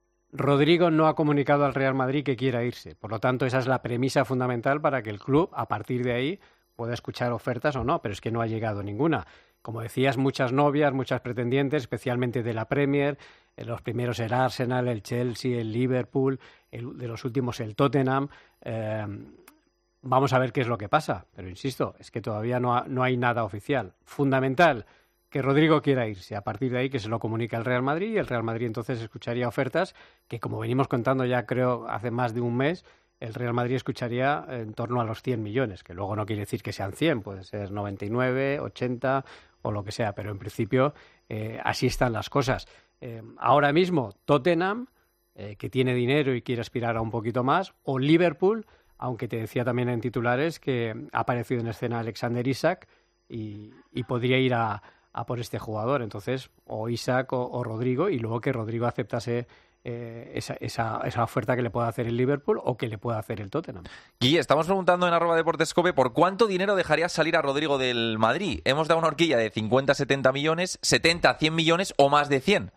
Rodrigo no ha comunicado al Real Madrid que quiera irse. Por lo tanto, esa es la premisa fundamental para que el club, a partir de ahí, pueda escuchar ofertas o no, pero es que no ha llegado ninguna. Como decías, muchas novias, muchas pretendientes, especialmente de la Premier. Los primeros el Arsenal, el Chelsea, el Liverpool, el, de los últimos el Tottenham. Eh, vamos a ver qué es lo que pasa, pero insisto, es que todavía no, ha, no hay nada oficial. Fundamental que Rodrigo quiera irse. A partir de ahí que se lo comunique al Real Madrid y el Real Madrid entonces escucharía ofertas que, como venimos contando ya creo hace más de un mes, el Real Madrid escucharía en torno a los cien millones, que luego no quiere decir que sean cien, puede ser noventa y nueve, ochenta o lo que sea, pero en principio eh, así están las cosas. Eh, ahora mismo Tottenham, eh, que tiene dinero y quiere aspirar a un poquito más, o Liverpool, aunque te decía también en titulares que ha aparecido en escena Alexander Isak y, y podría ir a, a por este jugador. Entonces, o Isak o, o Rodrigo, y luego que Rodrigo aceptase Eh, esa, esa, esa oferta que le pueda hacer el Liverpool o que le pueda hacer el Tottenham. Guille, estamos preguntando en arroba deportescope por cuánto dinero dejarías salir a Rodrigo del Madrid. Hemos dado una horquilla de cincuenta a setenta millones, setenta a cien millones o más de cien.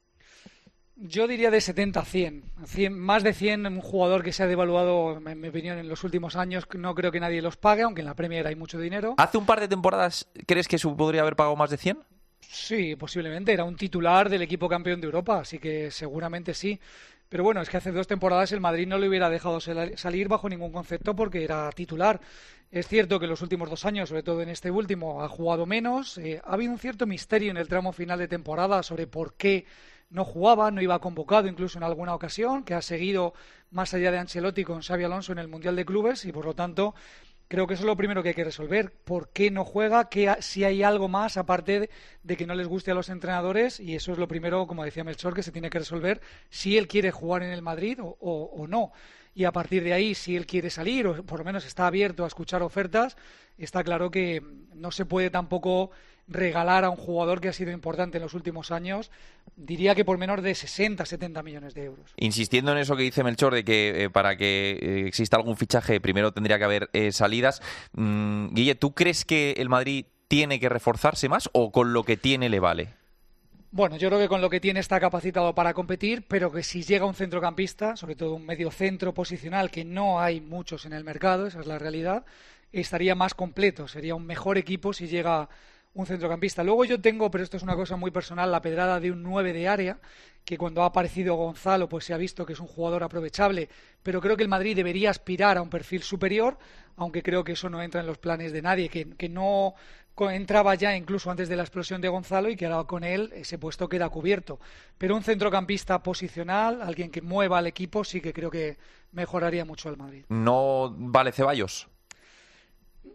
Yo diría de setenta a cien. cien. Más de cien, un jugador que se ha devaluado, en mi opinión, en los últimos años. No creo que nadie los pague, aunque en la Premier hay mucho dinero. ¿Hace un par de temporadas crees que su podría haber pagado más de cien? Sí, posiblemente. Era un titular del equipo campeón de Europa, así que seguramente sí. Pero bueno, es que hace dos temporadas el Madrid no le hubiera dejado salir bajo ningún concepto porque era titular. Es cierto que en los últimos dos años, sobre todo en este último, ha jugado menos. Eh, ha habido un cierto misterio en el tramo final de temporada sobre por qué no jugaba, no iba convocado incluso en alguna ocasión, que ha seguido más allá de Ancelotti con Xabi Alonso en el Mundial de Clubes y por lo tanto creo que eso es lo primero que hay que resolver. ¿Por qué no juega? ¿Qué, si hay algo más aparte de, de que no les guste a los entrenadores? Y eso es lo primero, como decía Melchor, que se tiene que resolver si él quiere jugar en el Madrid o, o, o no. Y a partir de ahí, si él quiere salir o por lo menos está abierto a escuchar ofertas, está claro que no se puede tampoco regalar a un jugador que ha sido importante en los últimos años, diría que por menos de sesenta, setenta millones de euros. Insistiendo en eso que dice Melchor, de que eh, para que eh, exista algún fichaje primero tendría que haber eh, salidas. Mm, Guille, ¿tú crees que el Madrid tiene que reforzarse más o con lo que tiene le vale? Bueno, yo creo que con lo que tiene está capacitado para competir, pero que si llega un centrocampista, sobre todo un mediocentro posicional, que no hay muchos en el mercado, esa es la realidad, estaría más completo, sería un mejor equipo si llega un centrocampista. Luego yo tengo, pero esto es una cosa muy personal, la pedrada de un nueve de área, que cuando ha aparecido Gonzalo pues se ha visto que es un jugador aprovechable, pero creo que el Madrid debería aspirar a un perfil superior, aunque creo que eso no entra en los planes de nadie, que, que no entraba ya incluso antes de la explosión de Gonzalo y que ahora con él ese puesto queda cubierto. Pero un centrocampista posicional, alguien que mueva al equipo, sí que creo que mejoraría mucho al Madrid. ¿No vale Ceballos?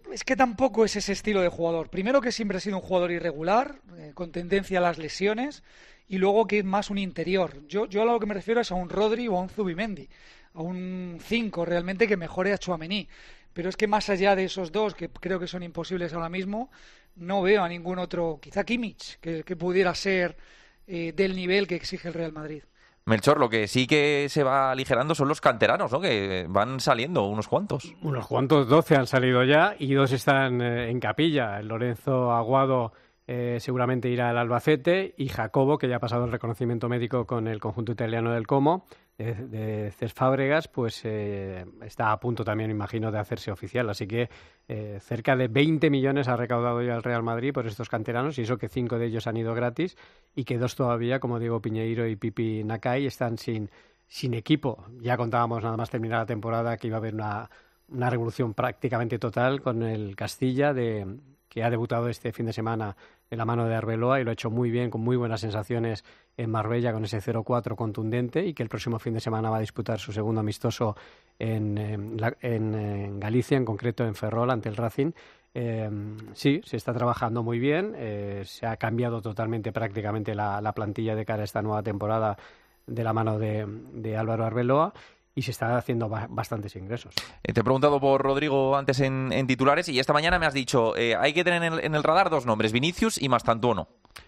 es que tampoco es ese estilo de jugador. Primero que siempre ha sido un jugador irregular, eh, con tendencia a las lesiones, y luego que es más un interior. Yo, yo a lo que me refiero es a un Rodri o a un Zubimendi, a un cinco realmente que mejore a Tchouaméni. Pero es que más allá de esos dos, que creo que son imposibles ahora mismo, no veo a ningún otro, quizá Kimmich, que, que pudiera ser eh, del nivel que exige el Real Madrid. Melchor, lo que sí que se va aligerando son los canteranos, ¿no? Que van saliendo unos cuantos. Unos cuantos, doce han salido ya y dos están eh, en capilla. El Lorenzo Aguado eh, seguramente irá al Albacete y Jacobo, que ya ha pasado el reconocimiento médico con el conjunto italiano del Como, de, de Cesc Fábregas, pues eh, está a punto también, imagino, de hacerse oficial. Así que eh, cerca de veinte millones ha recaudado ya el Real Madrid por estos canteranos, y eso que cinco de ellos han ido gratis y que dos todavía, como Diego Piñeiro y Pipi Nakai, están sin, sin equipo. Ya contábamos nada más terminar la temporada que iba a haber una, una revolución prácticamente total con el Castilla, de, que ha debutado este fin de semana de la mano de Arbeloa y lo ha hecho muy bien, con muy buenas sensaciones en Marbella, con ese cero cuatro contundente, y que el próximo fin de semana va a disputar su segundo amistoso en, en, en, en Galicia, en concreto en Ferrol, ante el Racing. Eh, sí, se está trabajando muy bien, eh, se ha cambiado totalmente prácticamente la, la plantilla de cara a esta nueva temporada de la mano de, de Álvaro Arbeloa, y se están haciendo ba- bastantes ingresos. Eh, te he preguntado por Rodrigo antes en, en titulares, y esta mañana me has dicho, eh, hay que tener en el, en el radar dos nombres, Vinicius y Mastantuono.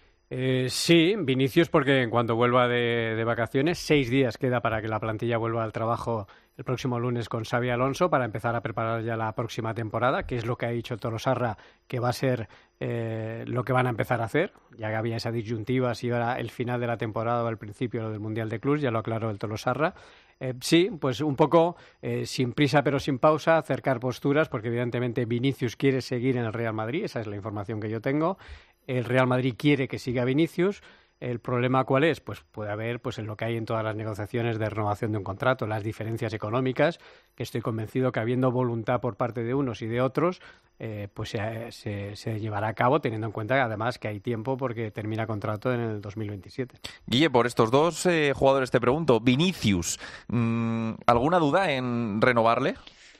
Eh, sí, Vinicius, porque en cuanto vuelva de, de vacaciones, seis días queda para que la plantilla vuelva al trabajo el próximo lunes con Xabi Alonso para empezar a preparar ya la próxima temporada, que es lo que ha dicho Tolosarra, que va a ser eh, lo que van a empezar a hacer. Ya había esa disyuntiva si era el final de la temporada o el principio del Mundial de Clubs, ya lo aclaró el Tolosarra. Eh, sí, pues un poco eh, sin prisa pero sin pausa, acercar posturas, porque evidentemente Vinicius quiere seguir en el Real Madrid, esa es la información que yo tengo. El Real Madrid quiere que siga Vinicius. ¿El problema cuál es? Pues puede haber, pues en lo que hay en todas las negociaciones de renovación de un contrato, las diferencias económicas, que estoy convencido que habiendo voluntad por parte de unos y de otros, eh, pues se, se, se llevará a cabo, teniendo en cuenta que además que hay tiempo porque termina contrato en el dos mil veintisiete. Guille, por estos dos eh, jugadores te pregunto, Vinicius, ¿mmm, ¿alguna duda en renovarle?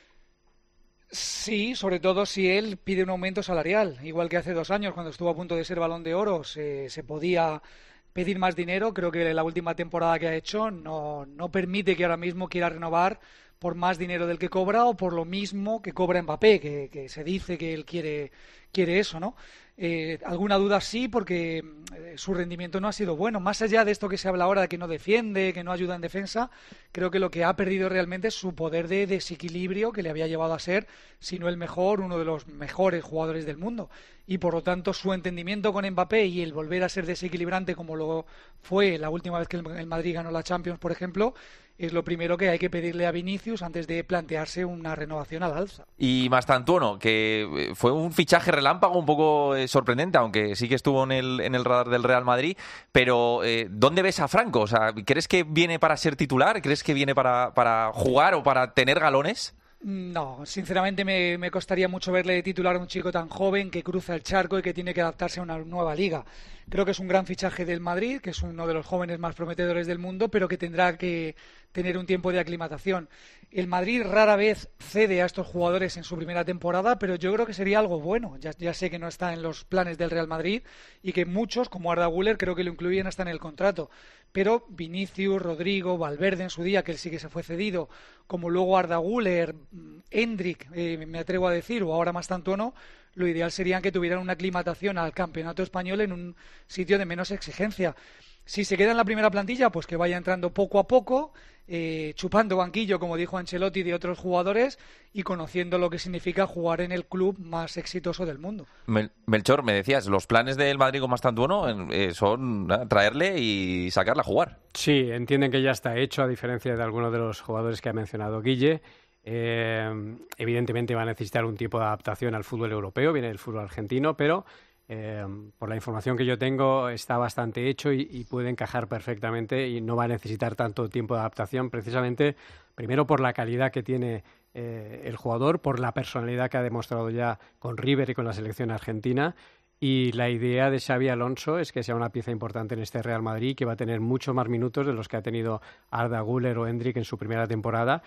Sí, sobre todo si él pide un aumento salarial, igual que hace dos años cuando estuvo a punto de ser Balón de Oro, se, se podía pedir más dinero. Creo que la última temporada que ha hecho no, no permite que ahora mismo quiera renovar por más dinero del que cobra o por lo mismo que cobra Mbappé, que, que se dice que él quiere, quiere eso, ¿no? Eh, alguna duda sí, porque eh, su rendimiento no ha sido bueno. Más allá de esto que se habla ahora de que no defiende, que no ayuda en defensa, creo que lo que ha perdido realmente es su poder de desequilibrio que le había llevado a ser, si no el mejor, uno de los mejores jugadores del mundo. Y por lo tanto su entendimiento con Mbappé y el volver a ser desequilibrante como lo fue la última vez que el Madrid ganó la Champions, por ejemplo, es lo primero que hay que pedirle a Vinicius antes de plantearse una renovación al alza. Y Mastantuono, que fue un fichaje relámpago un poco eh, sorprendente, aunque sí que estuvo en el, en el radar del Real Madrid, pero eh, ¿dónde ves a Franco? O sea, ¿crees que viene para ser titular? ¿Crees que viene para, para jugar o para tener galones? No, sinceramente me, me costaría mucho verle de titular a un chico tan joven que cruza el charco y que tiene que adaptarse a una nueva liga. Creo que es un gran fichaje del Madrid, que es uno de los jóvenes más prometedores del mundo, pero que tendrá que tener un tiempo de aclimatación. El Madrid rara vez cede a estos jugadores en su primera temporada, pero yo creo que sería algo bueno. Ya, ya sé que no está en los planes del Real Madrid y que muchos, como Arda Güler, creo que lo incluyen hasta en el contrato. Pero Vinicius, Rodrigo, Valverde en su día, que él sí que se fue cedido, como luego Arda Güler, Endrick, eh, me atrevo a decir, o ahora Mastantuono, lo ideal sería que tuvieran una aclimatación al campeonato español en un sitio de menos exigencia. Si se queda en la primera plantilla, pues que vaya entrando poco a poco, eh, chupando banquillo, como dijo Ancelotti, de otros jugadores y conociendo lo que significa jugar en el club más exitoso del mundo. Mel- Melchor, me decías, los planes del Madrid con Mastantuono eh, son eh, traerle y sacarle a jugar. Sí, entienden que ya está hecho, a diferencia de algunos de los jugadores que ha mencionado Guille. Eh, evidentemente va a necesitar un tipo de adaptación al fútbol europeo, viene del fútbol argentino, pero eh, por la información que yo tengo está bastante hecho y, y puede encajar perfectamente y no va a necesitar tanto tiempo de adaptación, precisamente primero por la calidad que tiene eh, el jugador, por la personalidad que ha demostrado ya con River y con la selección argentina. Y la idea de Xabi Alonso es que sea una pieza importante en este Real Madrid, que va a tener mucho más minutos de los que ha tenido Arda Güler o Endrick en su primera temporada.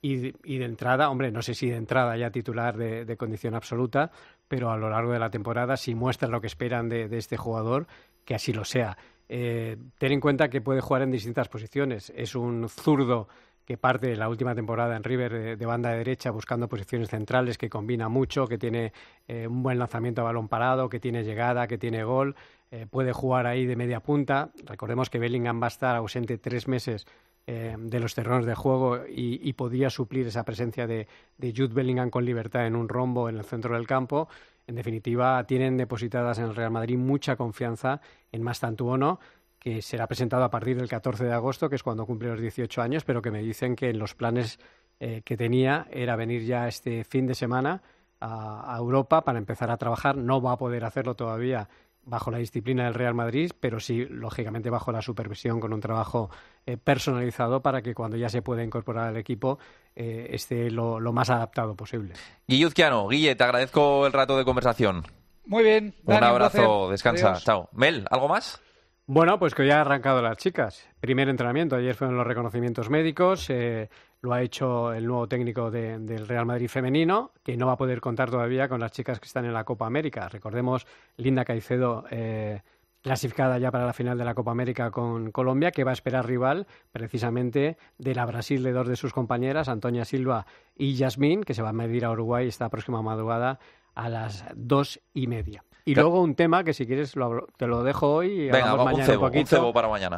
Y, y de entrada, hombre, no sé si de entrada ya titular de, de condición absoluta, pero a lo largo de la temporada, si muestra lo que esperan de, de este jugador, que así lo sea. Eh, ten en cuenta que puede jugar en distintas posiciones. Es un zurdo que parte de la última temporada en River de, de banda derecha buscando posiciones centrales, que combina mucho, que tiene eh, un buen lanzamiento a balón parado, que tiene llegada, que tiene gol. Eh, puede jugar ahí de media punta. Recordemos que Bellingham va a estar ausente tres meses Eh, de los terrenos de juego y, y podría suplir esa presencia de, de Jude Bellingham con libertad en un rombo en el centro del campo. En definitiva, tienen depositadas en el Real Madrid mucha confianza en Mastantuono, que será presentado a partir del catorce de agosto, que es cuando cumple los dieciocho años, pero que me dicen que en los planes eh, que tenía era venir ya este fin de semana a, a Europa para empezar a trabajar. No va a poder hacerlo todavía bajo la disciplina del Real Madrid, pero sí, lógicamente, bajo la supervisión con un trabajo eh, personalizado para que cuando ya se pueda incorporar al equipo eh, esté lo, lo más adaptado posible. Guilluzquiano, Guille, te agradezco el rato de conversación. Muy bien. Un Dani, abrazo, un descansa. Adiós. Chao. Mel, ¿algo más? Bueno, pues que hoy han arrancado las chicas. Primer entrenamiento, ayer fueron los reconocimientos médicos, eh, lo ha hecho el nuevo técnico de, del Real Madrid femenino, que no va a poder contar todavía con las chicas que están en la Copa América. Recordemos, Linda Caicedo, eh, clasificada ya para la final de la Copa América con Colombia, que va a esperar rival precisamente de la Brasil de dos de sus compañeras, Antonia Silva y Yasmín, que se va a medir a Uruguay esta próxima madrugada a las dos y media. Y Claro. luego un tema que si quieres lo, te lo dejo hoy y Venga, hablamos va, un mañana cebo, un poquito. un cebo para mañana.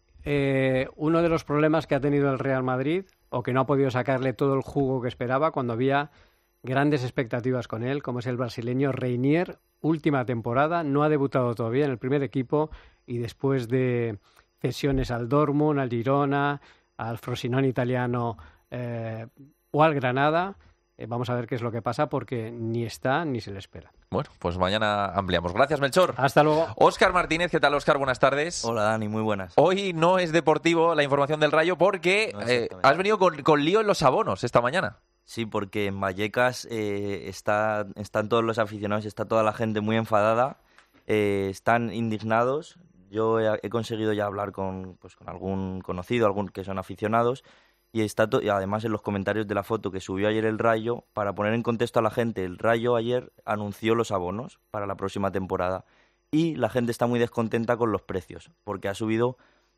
Eh, uno de los problemas que ha tenido el Real Madrid, o que no ha podido sacarle todo el jugo que esperaba cuando había grandes expectativas con él, como es el brasileño Reinier, última temporada, no ha debutado todavía en el primer equipo y después de cesiones al Dortmund, al Girona, al Frosinone italiano eh, o al Granada, eh, vamos a ver qué es lo que pasa porque ni está ni se le espera. Bueno, pues mañana ampliamos. Gracias, Melchor. Hasta luego. Óscar Martínez, ¿qué tal, Óscar? Buenas tardes. Hola, Dani, muy buenas. Hoy no es deportivo la información del Rayo porque No, eh, exactamente. has venido con, con lío en los abonos esta mañana. Sí, porque en Vallecas eh, está, están todos los aficionados, está toda la gente muy enfadada, eh, están indignados. Yo he, he conseguido ya hablar con, pues, con algún conocido, algún que son aficionados, y está to- y además en los comentarios de la foto que subió ayer el Rayo, para poner en contexto a la gente, el Rayo ayer anunció los abonos para la próxima temporada y la gente está muy descontenta con los precios, porque ha subido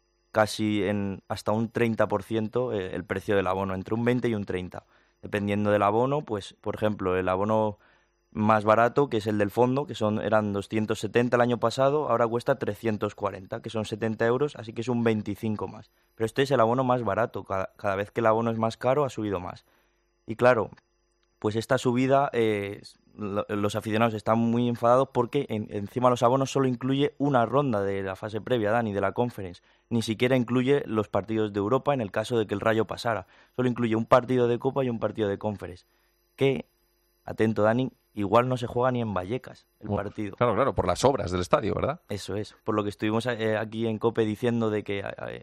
casi en hasta un treinta por ciento eh, el precio del abono, entre un veinte y un treinta. Dependiendo del abono, pues, por ejemplo, el abono más barato, que es el del fondo, que son eran doscientos setenta el año pasado, ahora cuesta trescientos cuarenta, que son setenta euros, así que es un veinticinco más. Pero este es el abono más barato, cada, cada vez que el abono es más caro ha subido más. Y claro, pues esta subida, eh, lo- los aficionados están muy enfadados porque en- encima los abonos solo incluye una ronda de la fase previa, Dani, de la Conference. Ni siquiera incluye los partidos de Europa en el caso de que el Rayo pasara. Solo incluye un partido de Copa y un partido de Conference. Que, atento Dani, igual no se juega ni en Vallecas el Bueno, partido. Claro, claro, por las obras del estadio, ¿verdad? Eso es. Por lo que estuvimos eh, aquí en COPE diciendo de que eh,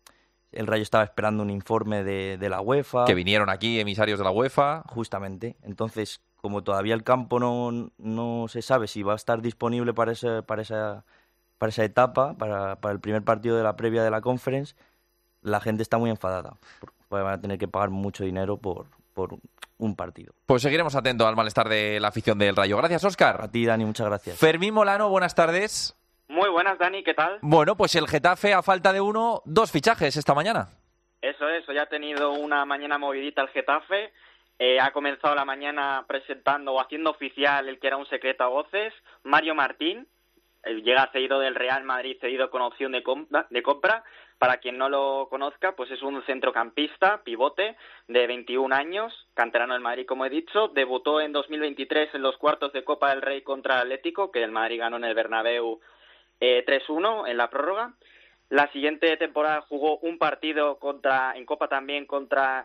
el Rayo estaba esperando un informe de, de la UEFA. Que vinieron aquí emisarios de la UEFA. Justamente. Entonces, como todavía el campo no, no se sabe si va a estar disponible para esa, para esa, para esa etapa, para, para el primer partido de la previa de la Conference, la gente está muy enfadada. Porque van a tener que pagar mucho dinero por, por un partido. Pues seguiremos atentos al malestar de la afición del Rayo. Gracias, Óscar. A ti, Dani, muchas gracias. Fermín Molano, buenas tardes. Muy buenas, Dani, ¿qué tal? Bueno, pues el Getafe, a falta de uno, dos fichajes esta mañana. Eso es, hoy ha tenido una mañana movidita el Getafe. Eh, ha comenzado la mañana presentando o haciendo oficial el que era un secreto a voces, Mario Martín. Eh, llega cedido del Real Madrid, cedido con opción de compra, de compra. Para quien no lo conozca, pues es un centrocampista, pivote, de veintiún años, canterano del Madrid, como he dicho. Debutó en dos mil veintitrés en los cuartos de Copa del Rey contra el Atlético, que el Madrid ganó en el Bernabéu eh, tres uno en la prórroga. La siguiente temporada jugó un partido contra en Copa también contra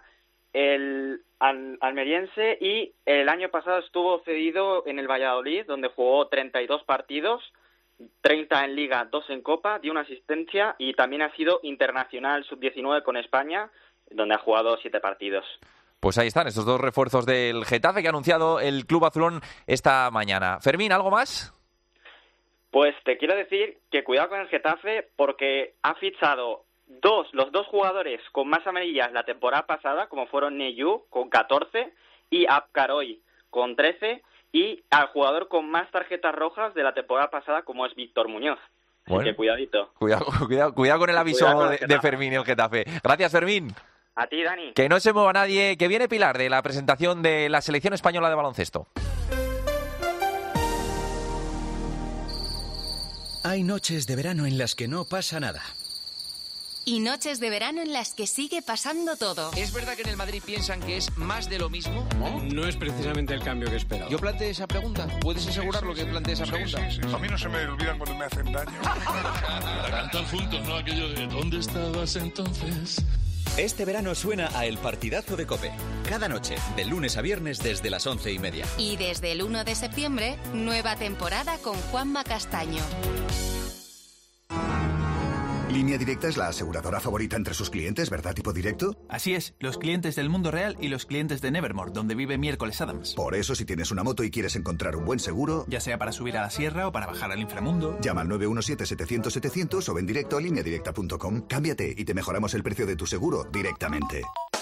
el al, almeriense y el año pasado estuvo cedido en el Valladolid, donde jugó treinta y dos partidos, treinta en Liga, dos en Copa, dio una asistencia y también ha sido internacional sub diecinueve con España, donde ha jugado siete partidos. Pues ahí están, estos dos refuerzos del Getafe que ha anunciado el Club Azulón esta mañana. Fermín, ¿algo más? Pues te quiero decir que cuidado con el Getafe porque ha fichado dos, los dos jugadores con más amarillas la temporada pasada, como fueron Neyu con catorce y Apkaroy con trece, y al jugador con más tarjetas rojas de la temporada pasada, como es Víctor Muñoz. Bueno, así que cuidadito. Cuidado, cuidado, cuidado con el aviso Cuidado con de, el de Fermín y el Getafe. Gracias, Fermín. A ti, Dani. Que no se mueva nadie, que viene Pilar de la presentación de la selección española de baloncesto. Hay noches de verano en las que no pasa nada. Y noches de verano en las que sigue pasando todo. ¿Es verdad que en el Madrid piensan que es más de lo mismo? No, no es precisamente el cambio que esperaba. Yo planteé esa pregunta. ¿Puedes asegurarlo que planteé esa pregunta? Sí, sí, sí. A mí no se me olvidan cuando me hacen daño. Para cantar juntos, ¿no? Aquello de ¿dónde estabas entonces? Este verano suena a El Partidazo de COPE. Cada noche, de lunes a viernes desde las once y media. Y desde el uno de septiembre, nueva temporada con Juanma Castaño. Línea Directa es la aseguradora favorita entre sus clientes, ¿verdad, tipo directo? Así es, los clientes del mundo real y los clientes de Nevermore, donde vive Miércoles Adams. Por eso, si tienes una moto y quieres encontrar un buen seguro, ya sea para subir a la sierra o para bajar al inframundo, llama al nueve uno siete, setecientos, setecientos o ven directo a línea directa punto com. Cámbiate y te mejoramos el precio de tu seguro directamente.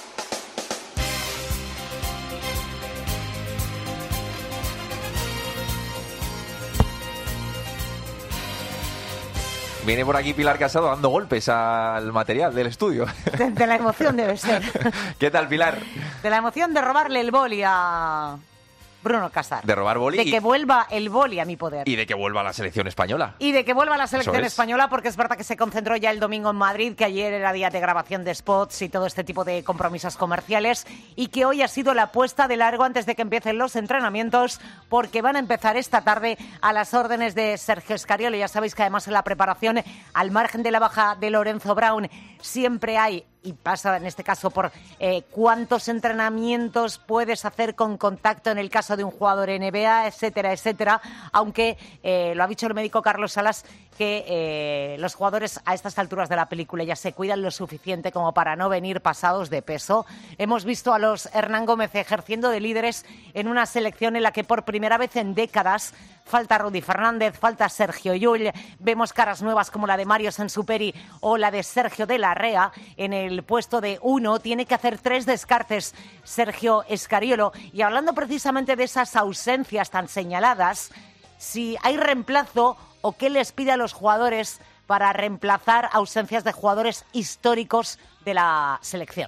Viene por aquí Pilar Casado dando golpes al material del estudio. De, de la emoción debe ser. ¿Qué tal, Pilar? De la emoción de robarle el boli a Bruno Casar. De robar boli. De que y, vuelva el boli a mi poder. y de que vuelva a la selección española. Y de que vuelva a la selección Eso es. española, porque es verdad que se concentró ya el domingo en Madrid, que ayer era día de grabación de spots y todo este tipo de compromisos comerciales, y que hoy ha sido la puesta de largo antes de que empiecen los entrenamientos, porque van a empezar esta tarde a las órdenes de Sergio Scariolo. Ya sabéis que además en la preparación, al margen de la baja de Lorenzo Brown, siempre hay, y pasa en este caso por eh, cuántos entrenamientos puedes hacer con contacto en el caso de un jugador N B A, etcétera, etcétera, aunque eh, lo ha dicho el médico Carlos Salas, que eh, los jugadores a estas alturas de la película ya se cuidan lo suficiente como para no venir pasados de peso. Hemos visto a los Hernán Gómez ejerciendo de líderes en una selección en la que por primera vez en décadas falta Rudy Fernández, falta Sergio Llull, vemos caras nuevas como la de Mario Sansuperi o la de Sergio de la Rea en el puesto de uno. Tiene que hacer tres descartes Sergio Scariolo. Y hablando precisamente de esas ausencias tan señaladas, si hay reemplazo o qué les pide a los jugadores para reemplazar ausencias de jugadores históricos de la selección.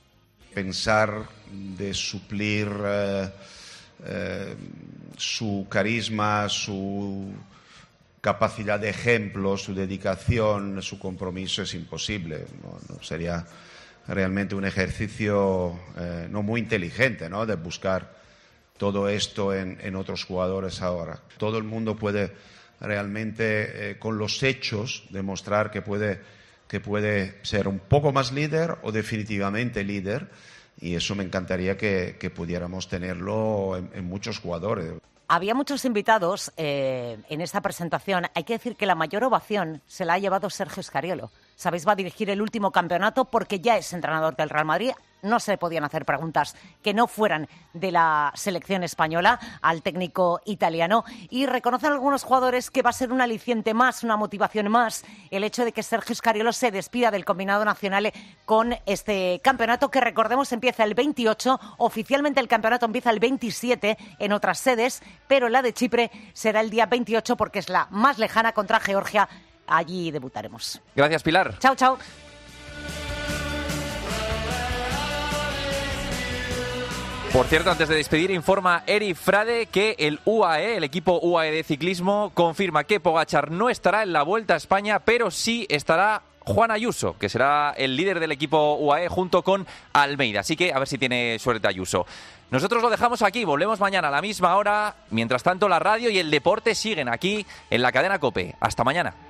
Pensar de suplir eh, eh, su carisma, su capacidad de ejemplo, su dedicación, su compromiso es imposible. No, no sería realmente un ejercicio eh, no muy inteligente, ¿no?, de buscar todo esto en, en otros jugadores ahora. Todo el mundo puede realmente, eh, con los hechos, demostrar que puede, que puede ser un poco más líder o definitivamente líder, y eso me encantaría que, que pudiéramos tenerlo en, en muchos jugadores. Había muchos invitados eh, en esta presentación. Hay que decir que la mayor ovación se la ha llevado Sergio Scariolo. Sabéis, va a dirigir el último campeonato porque ya es entrenador del Real Madrid. No se le podían hacer preguntas que no fueran de la selección española al técnico italiano. Y reconocen algunos jugadores que va a ser un aliciente más, una motivación más, el hecho de que Sergio Scariolo se despida del combinado nacional con este campeonato que, recordemos, empieza el veintiocho. Oficialmente el campeonato empieza el veintisiete en otras sedes, pero la de Chipre será el día veintiocho porque es la más lejana contra Georgia. Allí debutaremos. Gracias, Pilar. Chao, chao. Por cierto, antes de despedir, informa Eri Frade que el U A E, el equipo U A E de ciclismo, confirma que Pogačar no estará en la Vuelta a España, pero sí estará Juan Ayuso, que será el líder del equipo U A E junto con Almeida. Así que a ver si tiene suerte Ayuso. Nosotros lo dejamos aquí, volvemos mañana a la misma hora. Mientras tanto, la radio y el deporte siguen aquí en la cadena COPE. Hasta mañana.